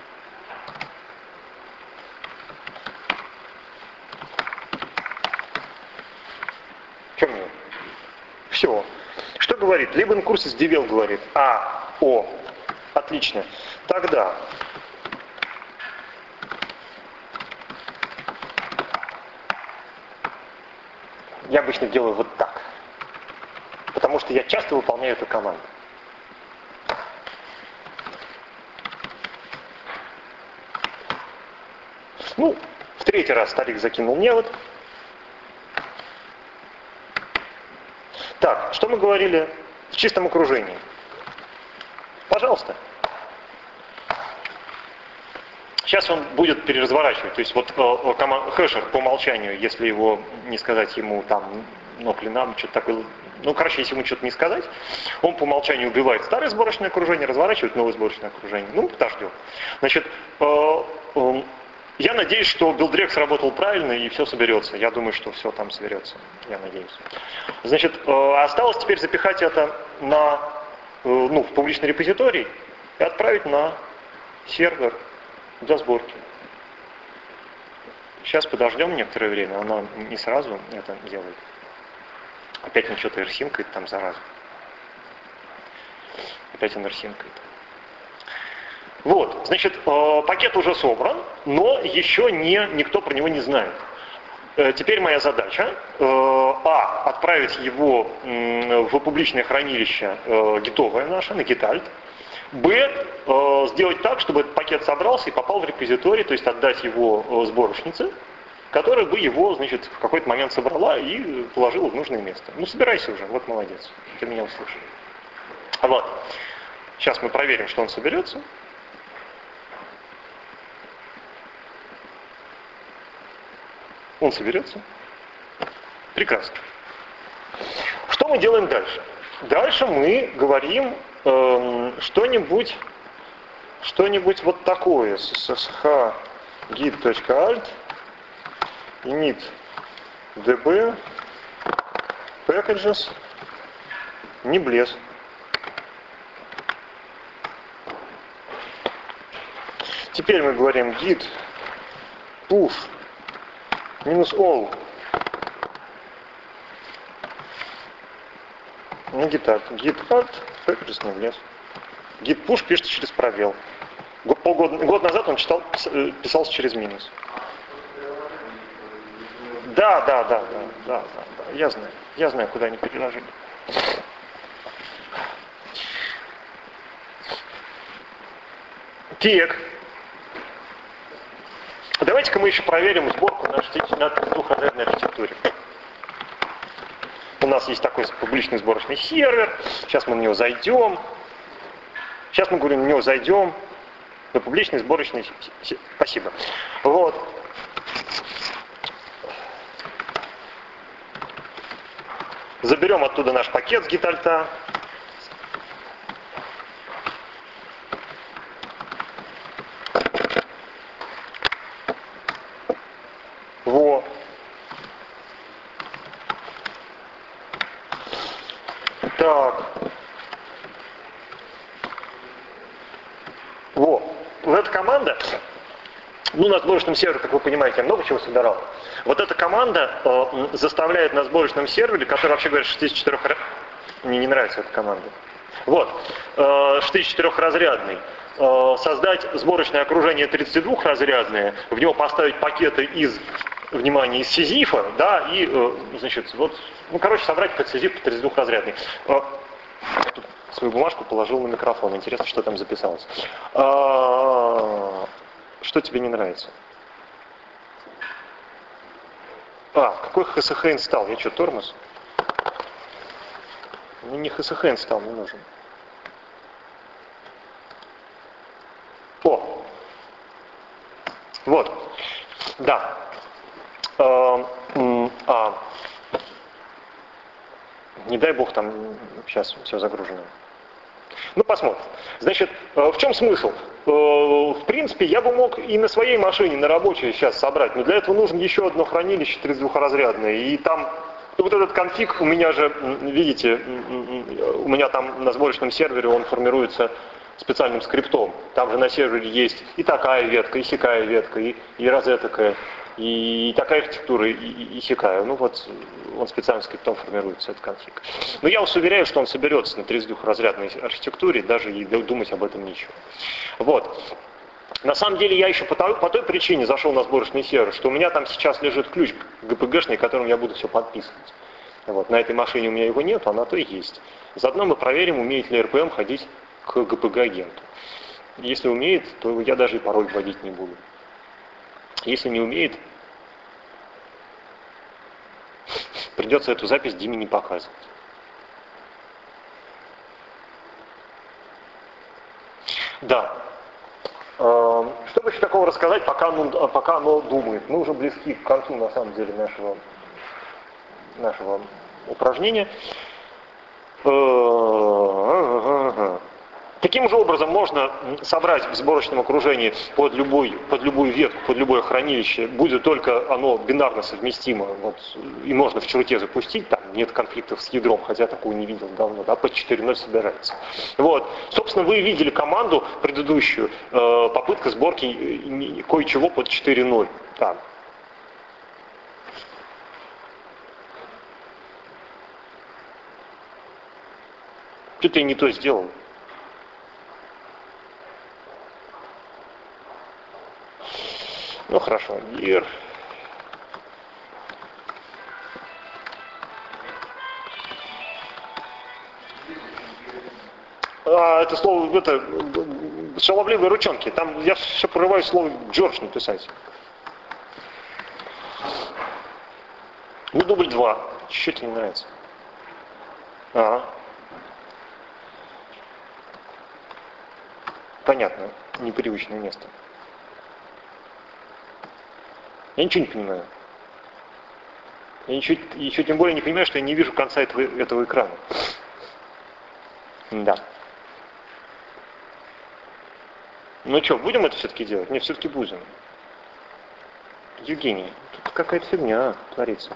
Все. Что говорит? Либо Курсис Девел говорит А, О. Отлично. Тогда я обычно делаю вот так. Потому что я часто выполняю эту команду. Ну, в третий раз старик закинул невод. Так, что мы говорили в чистом окружении? Пожалуйста. Сейчас он будет переразворачивать. То есть вот хэшер по умолчанию, если его не сказать ему там клинам, что-то такое, короче, если ему что-то не сказать, он по умолчанию убивает старое сборочное окружение, разворачивает новое сборочное окружение. Подождем. Значит, я надеюсь, что билдрек сработал правильно и все соберется. Я думаю, что все там соберется. Я надеюсь. Значит, осталось теперь запихать это в публичный репозиторий и отправить на сервер для сборки. Сейчас подождем некоторое время, она не сразу это делает. Опять он что-то эрсинкает там, зараза. Опять он эрсинкает. Вот, значит, пакет уже собран, но еще никто про него не знает. Теперь моя задача, отправить его в публичное хранилище гитовое наше, на GitAlt, сделать так, чтобы этот пакет собрался и попал в репозиторий, то есть отдать его сборочнице, которая бы его, значит, в какой-то момент собрала и положила в нужное место. Собирайся уже, вот молодец, ты меня услышал. Вот, сейчас мы проверим, что он соберется. Он соберется. Прекрасно. Что мы делаем дальше? Дальше мы говорим что-нибудь вот такое. ssh git.alt init db packages не блес. Теперь мы говорим git push -all. Не гитар. Git alt, packages не влез. Git push пишется через пробел. Год назад он писался через минус. Да. Я знаю, куда они переложили. Так. Давайте-ка мы еще проверим сборку на двухразрядной архитектуре. У нас есть такой публичный сборочный сервер. Сейчас мы на него зайдем. Сейчас мы говорим, на него зайдем. На публичный сборочный... Спасибо. Вот. Заберем оттуда наш пакет с GitAlt. Во. Так. Во. Вот эта команда, на сборочном сервере, как вы понимаете, я много чего собирал. Вот эта команда заставляет на сборочном сервере, который, вообще говоря, 64... Мне не нравится эта команда. Вот. 64-разрядный. Создать сборочное окружение 32-разрядное, в него поставить пакеты из Сизифа, да, и, значит, собрать как Сизиф 32-разрядный. Я тут свою бумажку положил на микрофон. Интересно, что там записалось. Что тебе не нравится? Какой HSH инсталл? Я что, тормоз? Мне не HSH инсталл не нужен. Вот. Да. Не дай бог там сейчас все загружено. Посмотрим. Значит, в чем смысл? В принципе, я бы мог и на своей машине, на рабочей сейчас собрать, но для этого нужно еще одно хранилище 32-разрядное. И там вот этот конфиг у меня же, видите, у меня там на сборочном сервере он формируется специальным скриптом. Там же на сервере есть и такая ветка, и сякая ветка, и розетокая. и такая архитектура, и сякая. Ну вот, он специально скриптом формируется, этот конфиг. Но я вас уверяю, что он соберется на 32-разрядной архитектуре, даже и думать об этом нечего. Вот. На самом деле я еще по той причине зашел на сборочный сервер, что у меня там сейчас лежит ключ ГПГшный, которым я буду все подписывать. Вот. На этой машине у меня его нет, а на то и есть. Заодно мы проверим, умеет ли РПМ ходить к ГПГ-агенту. Если умеет, то я даже и пароль вводить не буду. Если не умеет, придется эту запись Диме не показывать. Да. Что бы еще такого рассказать, пока оно думает? Мы уже близки к концу, на самом деле, нашего упражнения. Таким же образом можно собрать в сборочном окружении под любую ветку, под любое хранилище, будет только оно бинарно совместимо, вот, и можно в черте запустить, там нет конфликтов с ядром, хотя такого не видел давно, да, под 4.0 собирается. Вот. Собственно, вы видели команду предыдущую, попытка сборки кое-чего под 4.0. Там. Что-то я не то сделал. Ну хорошо, гир. Это слово, это шаловливые ручонки. Там я все порываю слово Джордж написать. Ну, дубль 2. Чуть-чуть не нравится. Ага. Понятно. Непривычное место. Я ничего не понимаю. Я еще тем более не понимаю, что я не вижу конца этого экрана. Да. Ну что, будем это все-таки делать? Нет, все-таки будем. Евгений, тут какая-то фигня творится.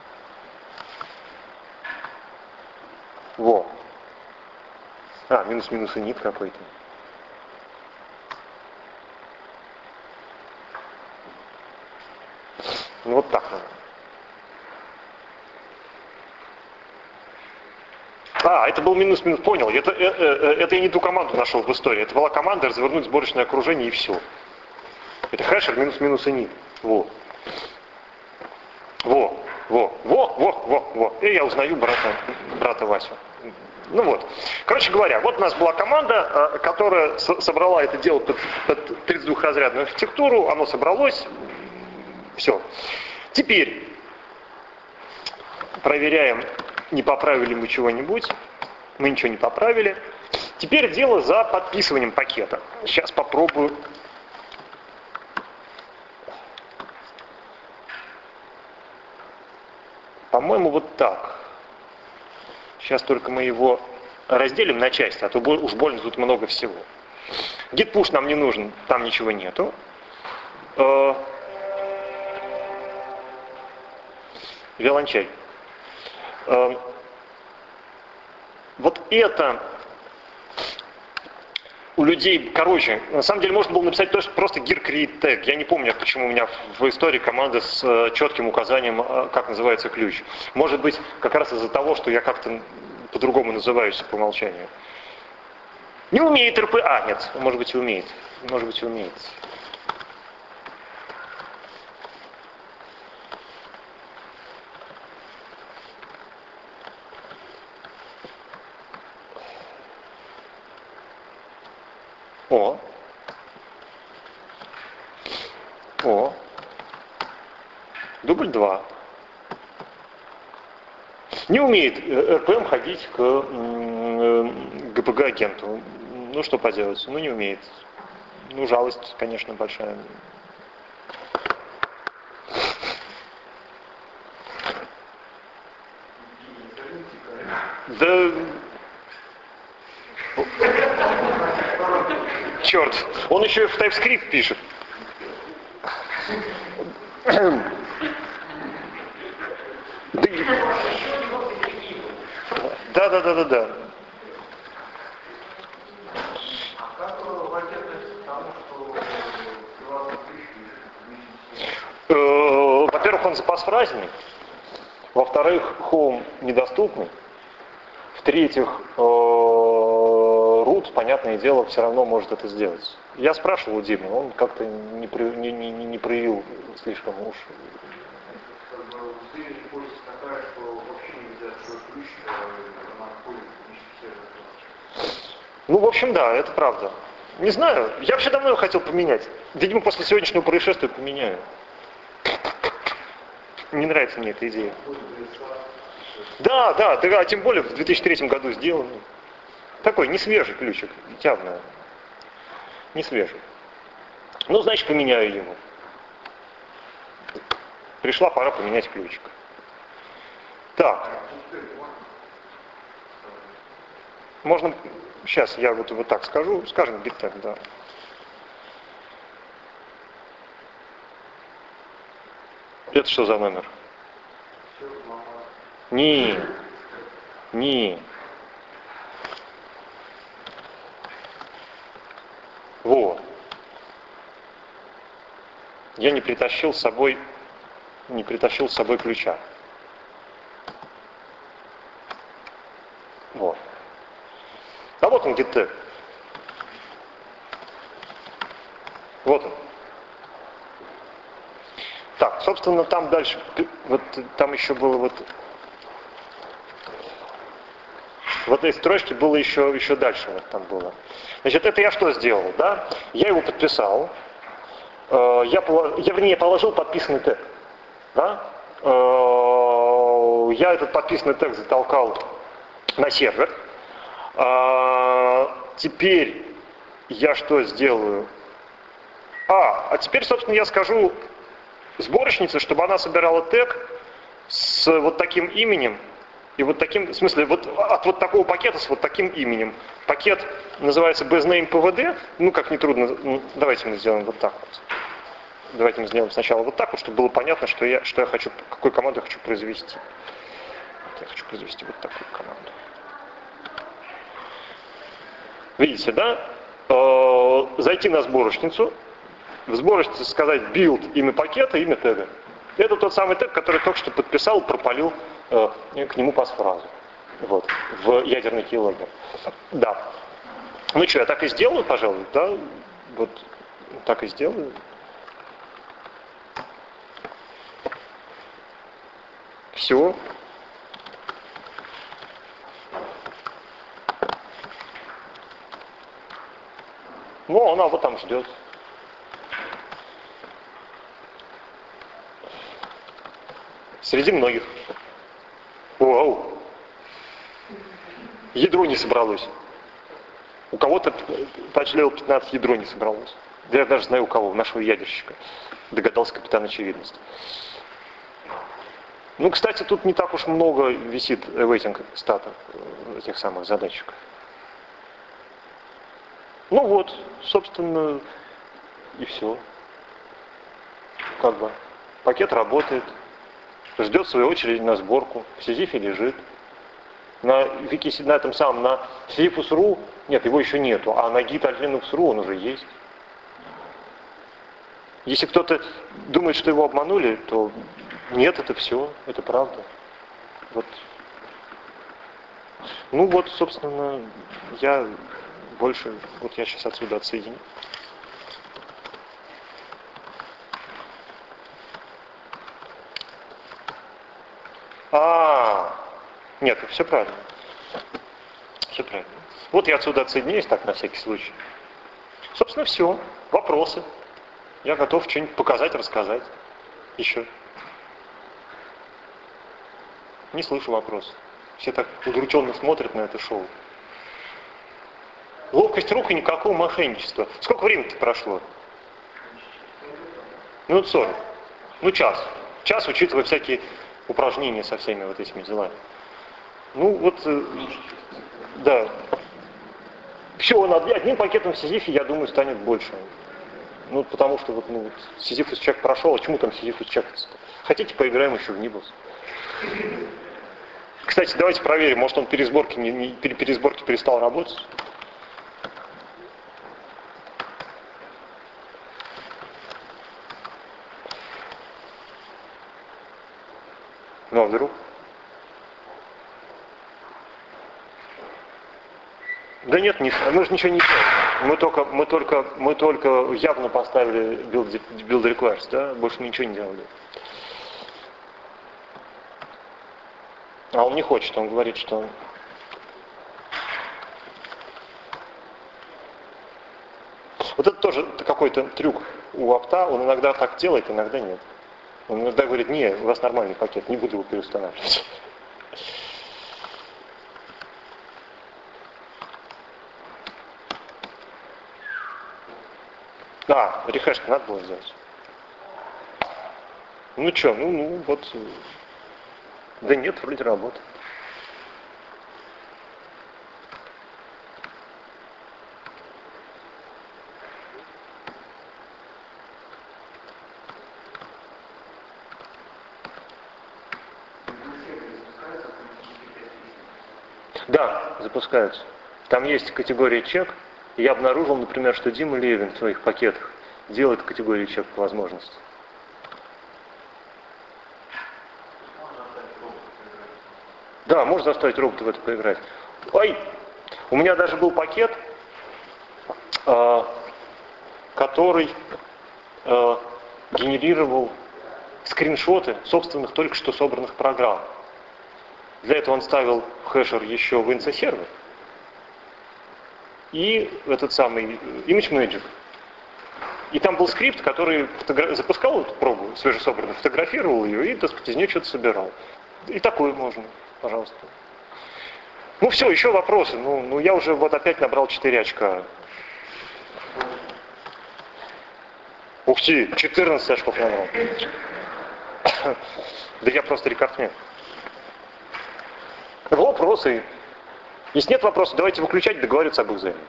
Во. Минус-минус инит какой-то. Ну вот так надо. Это был минус-минус, понял. Это я не ту команду нашел в истории. Это была команда развернуть сборочное окружение и все. Это хэшер минус-минус инит. Во. И я узнаю брата Васю. Ну вот. Короче говоря, вот у нас была команда, которая собрала это дело под 32-разрядную архитектуру. Оно собралось. Все. Теперь проверяем, не поправили мы чего-нибудь. Мы ничего не поправили. Теперь дело за подписыванием пакета. Сейчас попробую. По-моему, вот так. Сейчас только мы его разделим на части, а то уж больно тут много всего. Git push нам не нужен, там ничего нету. Виолончель. Вот это у людей, короче, на самом деле можно было написать просто gir create tag. Я не помню, почему у меня в истории команда с четким указанием, как называется ключ. Может быть, как раз из-за того, что я как-то по-другому называюсь по умолчанию. Не умеет РП. Нет, может быть и умеет. Может быть и умеет. Дубль 2. Не умеет РПМ ходить к ГПГ-агенту. Ну, что поделать? Ну, не умеет. Ну, жалость, конечно, большая. Да... Черт, он еще и в TypeScript пишет. Да. А как в ответности к тому, что он запасфразенный. Во-вторых, home недоступный. В-третьих, root, понятное дело, все равно может это сделать. Я спрашивал у Димы, он как-то не проявил слишком уж. Ну, в общем, да, это правда. Не знаю, я вообще давно его хотел поменять. Видимо, после сегодняшнего происшествия поменяю. Не нравится мне эта идея. Да, тем более в 2003 году сделан. Такой не свежий ключик, явно. Не свежий. Ну, значит, поменяю его. Пришла пора поменять ключик. Так. Можно... Сейчас я вот так скажу. Скажем, биттек, да. Это что за номер? Не. Вот. Я не притащил с собой ключа. Вот. А вот он GitTag. Вот он. Так, собственно, там дальше, вот там еще было вот в этой строчке было еще дальше вот там было. Значит, это я что сделал, да? Я его подписал, я положил подписанный тег, да? Я этот подписанный тег затолкал на сервер. Теперь я что сделаю? А теперь, собственно, я скажу сборочнице, чтобы она собирала тег с вот таким именем и вот таким, в смысле, вот от вот такого пакета с вот таким именем. Пакет называется BaseName PVD, ну, как нетрудно, давайте мы сделаем вот так вот. Давайте мы сделаем сначала вот так вот, чтобы было понятно, что я хочу, какую команду я хочу произвести. Я хочу произвести вот такую команду. Видите, да? Зайти на сборочницу, в сборочнице сказать build имя пакета, имя тега. Это тот самый тег, который только что подписал, пропалил к нему пасфразу. Вот, в ядерный keylogger. Да. Ну что, я так и сделаю, пожалуй, да? Вот так и сделаю. Все. Ну, она вот там ждет. Среди многих. Вау. Ядро не собралось. У кого-то Touch Level 15 ядро не собралось. Да я даже знаю у кого, у нашего ядерщика. Догадался капитан очевидности. Ну, кстати, тут не так уж много висит awaiting стата этих самых задатчиков. Ну вот, собственно, и все. Как бы. Пакет работает. Ждет своей очереди на сборку. В Сизифе лежит. На Wiki, на этом самом, на Sisyphus.ru, нет, его еще нету, а на Git Linux.ru он уже есть. Если кто-то думает, что его обманули, то нет, это все, это правда. Вот. Ну вот, собственно, я больше, вот я сейчас отсюда отсоединю. Нет, все правильно. Все правильно. Вот я отсюда отсоединяюсь так на всякий случай. Собственно, все. Вопросы. Я готов что-нибудь показать, рассказать. Еще. Не слышу вопросов. Все так удрученно смотрят на это шоу. Ловкость рук и никакого мошенничества. Сколько времени-то прошло? Минут 40. Ну, час. Час, учитывая всякие упражнения со всеми вот этими делами. Ну, вот, да. Все, одним пакетом Сизифи, я думаю, станет больше. Ну, потому что вот, ну, Сизифус чек прошел, а чему там Сизифус чекаться? Хотите, поиграем еще в Nibbles? Кстати, давайте проверим, может он пересборки перестал работать. Ну, а вдруг? Да нет, мы же ничего не делали. Мы только явно поставили build request, да? Больше мы ничего не делали. А он не хочет, он говорит, что... Вот это тоже какой-то трюк у опта, он иногда так делает, иногда нет. Он иногда говорит, не, у вас нормальный пакет, не буду его переустанавливать. Да, рехешки надо было сделать. Ну что, ну вот... Да нет, вроде работает. Да, запускаются. Там есть категория чек. И я обнаружил, например, что Дима Левин в своих пакетах делает категорию чек по возможности. Да, можно заставить робота в это поиграть. Ой, у меня даже был пакет, который генерировал скриншоты собственных только что собранных программ. Для этого он ставил в хэшер еще WinSA сервер и этот самый ImageMagick. И там был скрипт, который запускал эту пробу свежесобранную, фотографировал ее и, так сказать, из нее что-то собирал. И такое можно, пожалуйста. Ну все, еще вопросы. Ну я уже вот опять набрал 4 очка. Ух ты, 14 очков набрал. Да я просто рекордсмен. Вопросы. Если нет вопросов, давайте выключать, договориться об экзамене.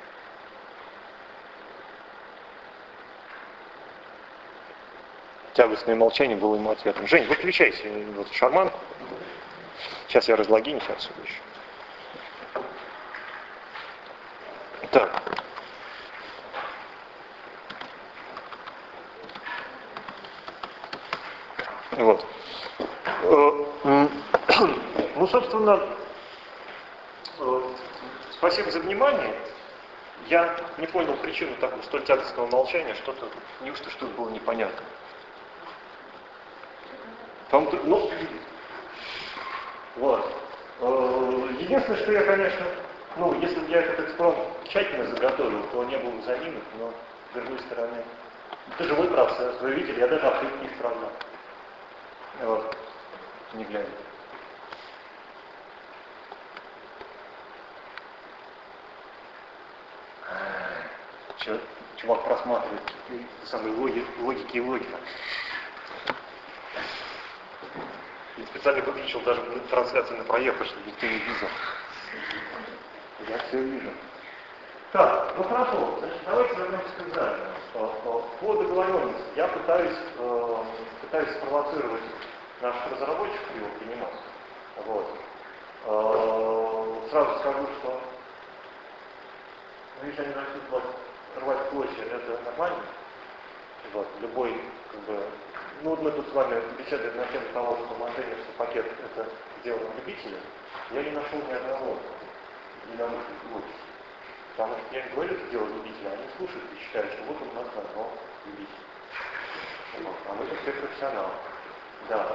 Тягостное молчание было ему ответом. Жень, выключайте вот шарманку. Сейчас я разлогинюсь отсюда еще. Так. Вот. Ну, собственно, спасибо за внимание. Я не понял причину такого столь тягостного молчания, что-то, неужто что-то было непонятно. Ну, вот. Единственное, что я, конечно, если бы я этот экспромт тщательно заготовил, то не был бы заминок, но, с другой стороны, это живой процесс. Вы видели, я даже ошибки исправлял. Вот. Не глядя. Чувак просматривает самые логики и логика. И специально выключил даже трансляцию на проехал, чтобы никто не видел. Я все вижу. Так, ну хорошо, значит, давайте вернемся к экзамену. По договоренности я пытаюсь спровоцировать наших разработчиков его принимать. Вот. Сразу скажу, что если они начнут рвать клочья, это нормально. Вот. Любой, мы тут с вами беседуем на тему того, что монтейнерский пакет это дело любителя. Я не нашел ни одного единомышленника в офисе. Потому что я не говорю, что дело любителя, они слушают и считают, что вот у нас давно любитель. Вот. А мы все профессионалы. Да.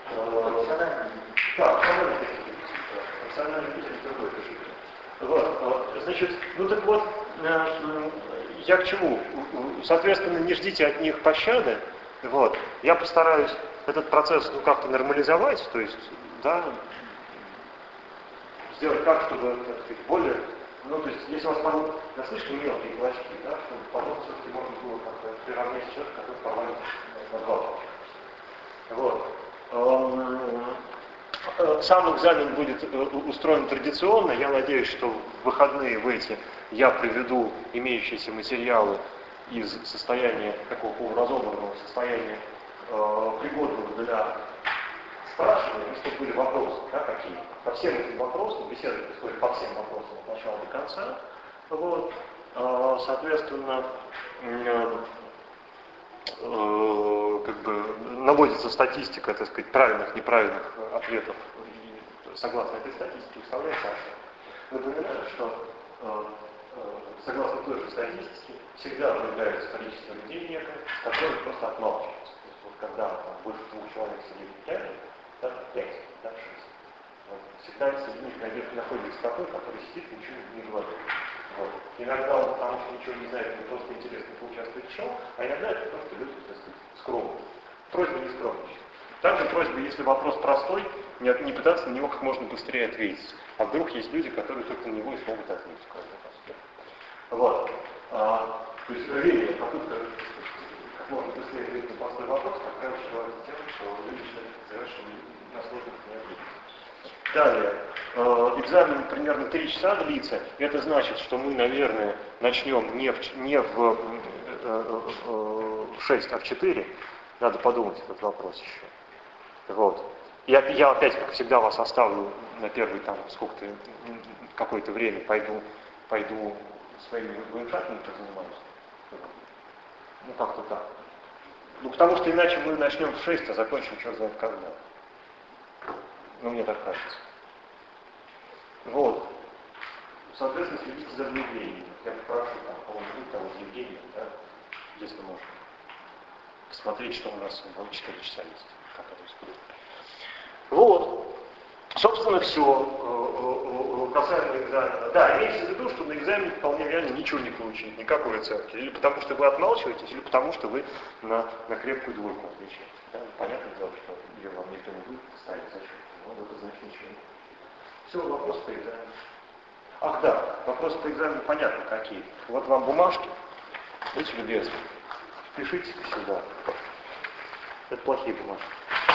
Профессиональный любитель другой пишет. Вот. Значит, так вот, я к чему? Соответственно, не ждите от них пощады. Вот. Я постараюсь этот процесс как-то нормализовать, то есть, да, сделать так, чтобы, так сказать, более, то есть, если у вас порвут на слишком мелкие клочки, да, чтобы потом все-таки можно было как-то приравнять человека, который порвали на 2. Вот. Сам экзамен будет устроен традиционно. Я надеюсь, что в выходные в эти я приведу имеющиеся материалы из состояния такого полуразобранного состояния, пригодного для спрашивания, если были вопросы, да, какие. По всем этим вопросам, беседа происходит по всем вопросам от начала до конца. Вот. Соответственно, на наводится статистика, так сказать, правильных, неправильных ответов, и согласно этой статистике выставляется оценка. Напоминаю, что согласно той же статистике всегда выявляется количество людей некое, которые просто отмалчиваются. То есть вот когда там, больше 2 человек сидит в театре, да, 5, да, 6. Вот. Всегда среди них находится такой, который сидит и ничего не говорит. Вот. Иногда он потому что ничего не знает, ему просто интересно поучаствовать в шоу, а иногда это просто люди, так сказать, скромные. Просьба не скромничать. Также просьба, если вопрос простой, не пытаться на него как можно быстрее ответить. А вдруг есть люди, которые только на него и смогут ответить. Вот. То есть проверение, попытка как можно быстрее ответить на простой вопрос, как правило, чреватится тем, что люди считают, что на сложных не ответить. Далее, экзамен примерно 3 часа длится. Это значит, что мы, наверное, начнем не в 6, а в 4. Надо подумать этот вопрос еще. Вот. Я опять, как всегда, вас оставлю на первый там сколько-то, какое-то время, пойду своими ВНШами позанимаюсь. Ну, как-то так. Ну, потому что иначе мы начнем в 6, а закончим черт знает когда. Ну, мне так кажется. Вот. Соответственно, следите за внедрением. Я попрошу там кого-нибудь, того Евгения, да, если можно, посмотреть, что у нас 4 часа есть, как это используется. Вот. Собственно, все касаемо экзамена. Да, имейте в виду, что на экзамене вполне реально ничего не получить, никакой оценки. Или потому что вы отмалчиваетесь, или потому что вы на крепкую двойку отвечаете. Да? Понятное дело, что ее вам никто не будет ставить зачем. Но это значит ничего. Все, вопросы по экзамену. Ах да, вопросы по экзамену понятно какие. Вот вам бумажки. Будьте любезны. Пишите сюда. Это плохие бумажки.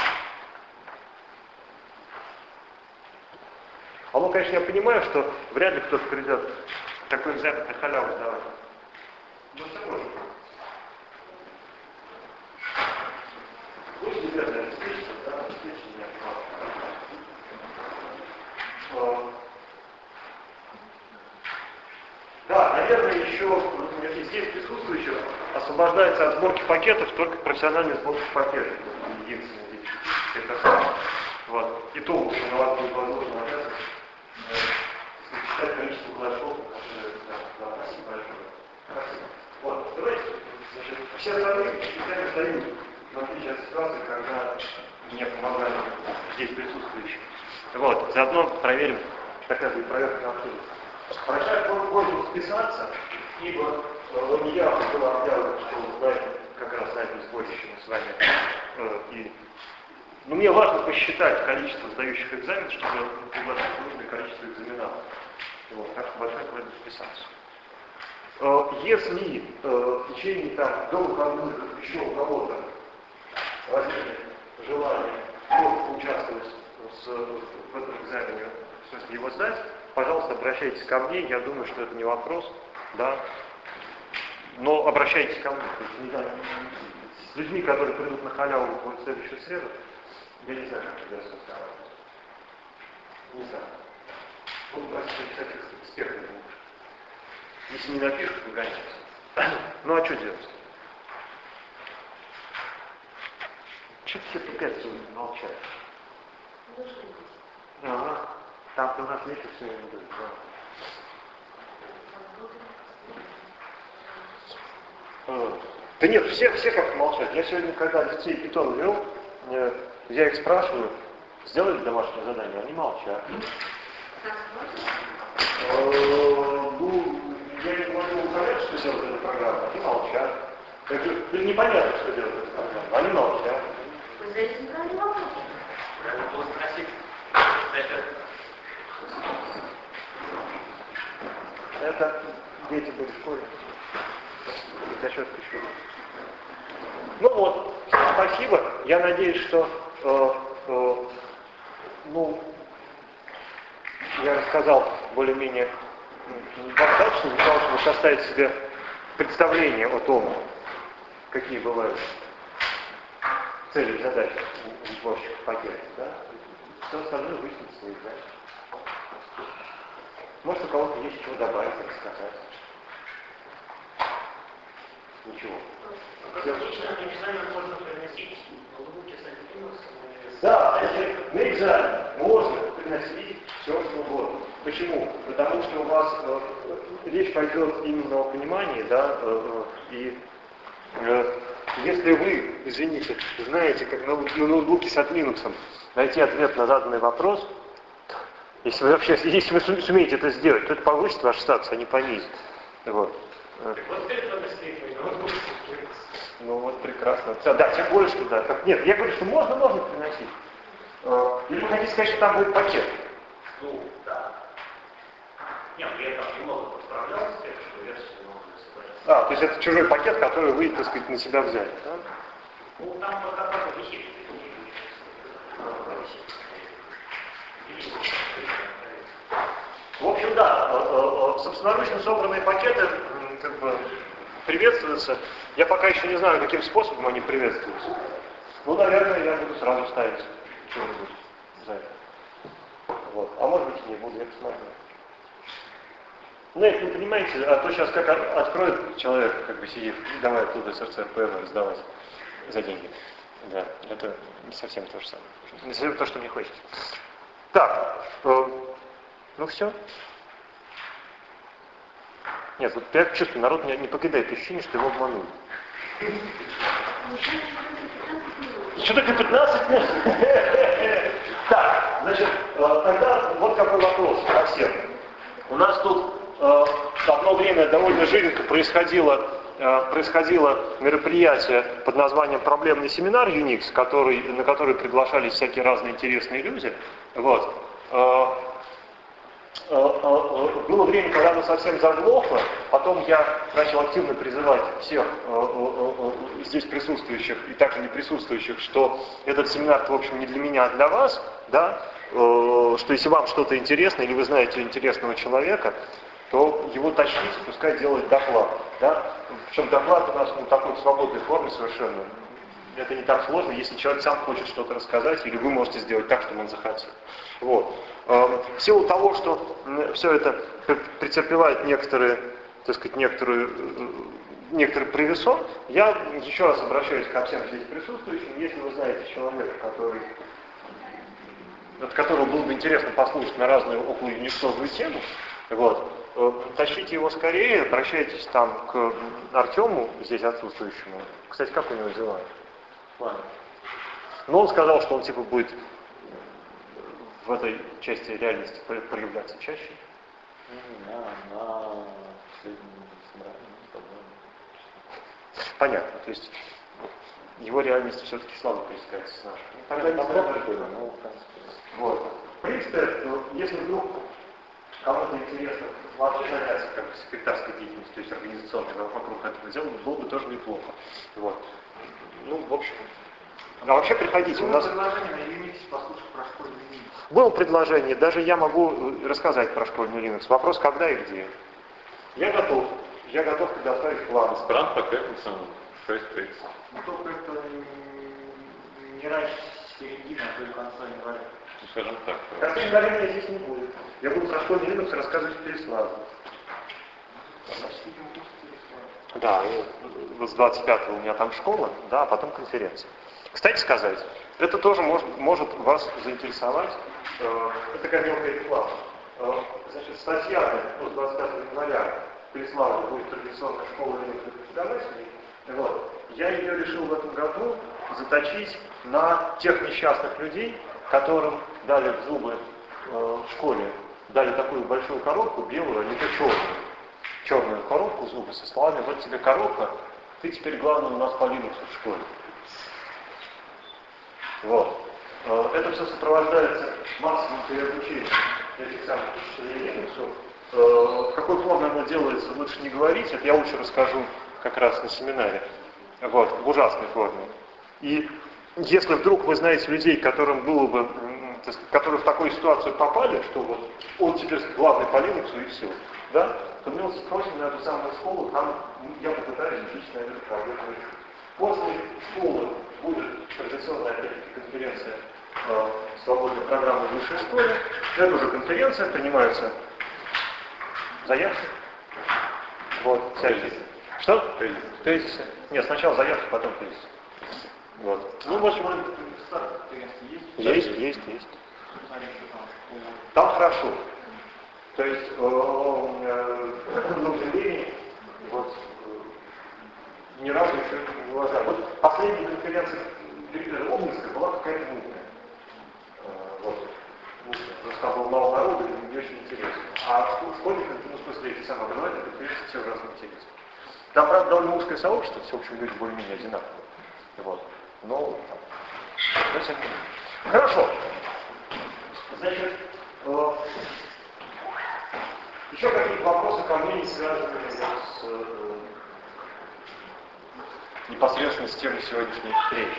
А ну, конечно, я понимаю, что вряд ли кто-то придет такой экзамен на халяву сдавать. Ну, все может быть. Будьте любезны, обеспечьте, да, обеспечьте меня. Да, наверное, еще здесь присутствующих освобождается от сборки пакетов только профессиональной сборки пакетов. Единственное здесь. Это вот. И то лучше на вас будет возможно обязанность считать количество флешов, которые спасибо большое. Спасибо. Вот, давайте, значит, все остальные специально встают, в отличие от ситуации, когда мне помогали здесь присутствующие. Вот, заодно проверим, такая будет проверка на открытие. Вначале можно списаться, ибо не я было объявлено, что вы знаете, как раз на этом сборище мы с вами. Но мне важно посчитать количество сдающих экзамен, чтобы пригласить нужное количество экзаменаторов. Вот, так что большая просьба списаться. Если в течение до выходных еще у кого-то возникнет желание поучаствовать в этом экзамене, в смысле его сдать, пожалуйста, обращайтесь ко мне, я думаю, что это не вопрос, да, но обращайтесь ко мне. То есть, не знаю, с людьми, которые придут на халяву в следующую среду, я не знаю, как это разговаривать. Не знаю. Буду просить написать экспертный бумаг. Если не напишут, выгоняются. Ну а что делать? Что все тупят, молчат? Ага. Там у нас месяц все не будет. Да. Да нет, все как-то молчат. Я сегодня, когда детей питон вел, я их спрашиваю, сделали домашнее задание, они молчат. Ну, я не могу понять, что делать эта программа, они молчат. Я говорю, непонятно, что делать эта программа, они молчат. Вы задаете неправильный вопрос. Надо было спросить. Это дети были в школе. За счет пищи. Ну вот, спасибо. Я надеюсь, что я рассказал более-менее достаточно для того, чтобы составить себе представление о том, какие бывают цели и задачи у сборщиков пакетов. Да? Все остальное выяснится свои задачи. Может, у кого-то есть что добавить, рассказать. Ничего. Отлично, экзамен можно приносить ноутбуки с антивирусом. Да, на экзамен можно приносить все, что угодно. Почему? Потому что у вас речь пойдет именно о понимании, да, и если вы, извините, знаете, как на ноутбуке с Linux найти ответ на заданный вопрос, если вы вообще, если вы сумеете это сделать, то это повысит ваш статус, а не понизит. Вот. Ну вот прекрасно. Да, тем более, что да. Нет, я говорю, что можно приносить. Или вы хотите сказать, что там будет пакет? Ну, да. Нет, я там немного подправлялся, что версию могу собрать. То есть это чужой пакет, который вы, так сказать, на себя взяли, да? Ну, там вот такой висит. В общем, да, собственноручно собранные пакеты как бы приветствуются. Я пока еще не знаю, каким способом они приветствуются. Ну, наверное, я буду сразу ставить что-нибудь за это. Вот. А может быть и не буду, я посмотрю. Ну, это вы понимаете, а то сейчас как откроет человек, как бы сидит, давай оттуда СРЦ-ПМ сдавать за деньги. Да, это не совсем то же самое. Не совсем то, что мне хочется. Так, ну все. Нет, вот я чувствую, народ не покидает ощущение, что его обманули. Что такое 15 минут? Так, значит, тогда вот какой вопрос ко всем. У нас тут одно время довольно живенько происходило мероприятие под названием «Проблемный семинар Unix», на который приглашались всякие разные интересные люди. Вот. Было время, когда оно совсем заглохло, потом я начал активно призывать всех здесь присутствующих и также не присутствующих, что этот семинар, в общем, не для меня, а для вас, да, что если вам что-то интересно или вы знаете интересного человека, то его тащите, пускай делает доклад. Да? Причем доклад у нас такой в свободной форме совершенно. Это не так сложно, если человек сам хочет что-то рассказать, или вы можете сделать так, чтобы он захотел. Вот. В силу того, что все это претерпевает некоторый привесок, я еще раз обращаюсь ко всем здесь присутствующим. Если вы знаете человека, от которого было бы интересно послушать на разную околоюниксовую тему, вот, тащите его скорее, обращайтесь там к Артему, здесь отсутствующему. Кстати, как у него дела? Ладно. Но он сказал, что он типа будет в этой части реальности проявляться чаще. Понятно, то есть его реальность все-таки слабо пересекается с нашей. Тогда не знаю, вот. В принципе, если вдруг кому-то интересно вообще заняться как бы секретарской деятельностью, то есть организационной вокруг этого дела, было бы тоже неплохо. Вот. Ну, в общем. А вообще приходите. У нас предложение на Unix послушать про школьный Linux. Было предложение, даже я могу рассказать про школьный Linux. Вопрос, когда и где. Я готов предоставить план. Странно, по пятницам 6:30. Но только это не раньше середины, а то и конца января. Ну, скажем так. Конца января меня здесь не будет. Я буду про школьный Linux рассказывать в Переславе. Да, и с 25-го у меня там школа, да, а потом конференция. Кстати сказать, это тоже может вас заинтересовать. Это такая мелкая реклама. Значит, статья с 25 января в Переславле будет традиционная школа Linux преподавателей. Вот. Я ее решил в этом году заточить на тех несчастных людей, которым дали в зубы в школе, дали такую большую коробку, белую, а не то черную коробку зубы со словами: вот тебе коробка, ты теперь главный у нас по Linux в школе. Вот. Это все сопровождается массовым переобучением этих самых учителей Linux. В какой форме оно делается, лучше не говорить, это я лучше расскажу как раз на семинаре. Вот, в ужасной форме. И если вдруг вы знаете людей, которым было бы, которые в такую ситуацию попали, что вот он теперь главный по Linux и все, да, то мы спросим на эту самую школу, там я попытаюсь лично эту проблему решить. После школы будет традиционная конференция свободной программы в высшей школе. Это уже конференция, принимаются заявки. Вот, всякие. Что? Тезисы. Нет, сначала заявки, потом тезисы. Вот. Ну, в общем, Есть. Там хорошо. То есть, на удивление, вот, ни разу еще не глаза. Вот последняя конференция Обнинска была какая-то нудная. Вот. Там было мало народу, и не очень интересно. А школьникам, ну, в смысле, эти самые образовательные конференции все ужасно интересно. Там, правда, довольно узкое сообщество, все, в общем, люди более-менее одинаковые. Вот. Но, хорошо. Значит, еще какие-то вопросы ко мне, не связанные с, непосредственно с темой сегодняшней встречи.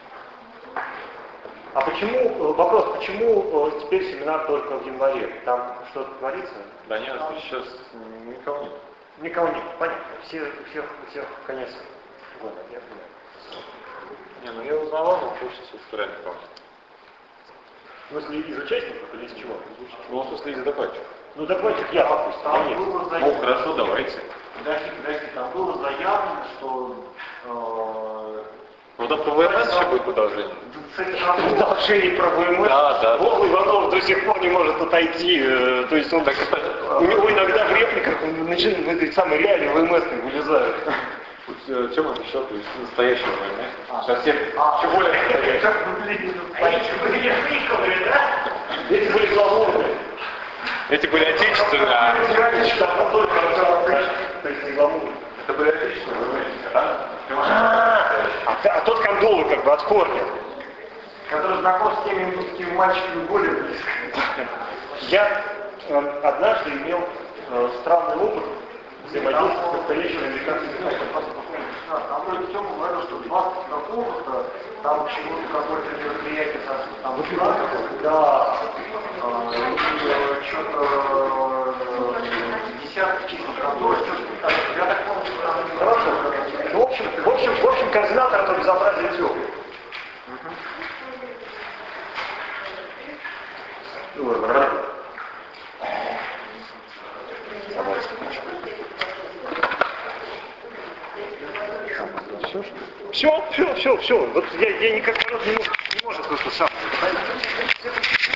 А почему, вопрос, почему теперь семинар только в январе? Там что-то творится? Да нет, сейчас никого нет. Никого нет, понятно. Всех конец года, я понимаю. Не, ну я узнавал, но просто реально помню. В смысле, из участников или из чего? Ну, в смысле, из докладчиков. Ну, докладчик я, допустим, там нет. было Ну, заявлено, хорошо, давайте. подожди, там было заявлено, что Ну, да, по ВМС еще будет продолжение. Продолжение про ВМС. Да. Вова Иванов до сих пор не может отойти. То есть он так, у него иногда в репликах начинает в этой самой реалии ВМС вылезают. Тема еще, то есть настоящего ВМС. Совсем. Тем более, эти были гламурные. Эти были отечественные, а это были отечественные ВМС, да? А тот кондовый как бы от корня. который знаком с теми русскими мальчиками более близко. Я однажды имел странный опыт взаимодействия с настоящим американским языком. Там вроде Тёма говорил, что 20 какого-то, там почему-то какое-то мероприятие, там да, что-то десятки чисел, которые что-то, я так помню, что там... Хорошо. В общем, координатор этого безобразия Тёма. Все. Вот я никак народ не может это сам.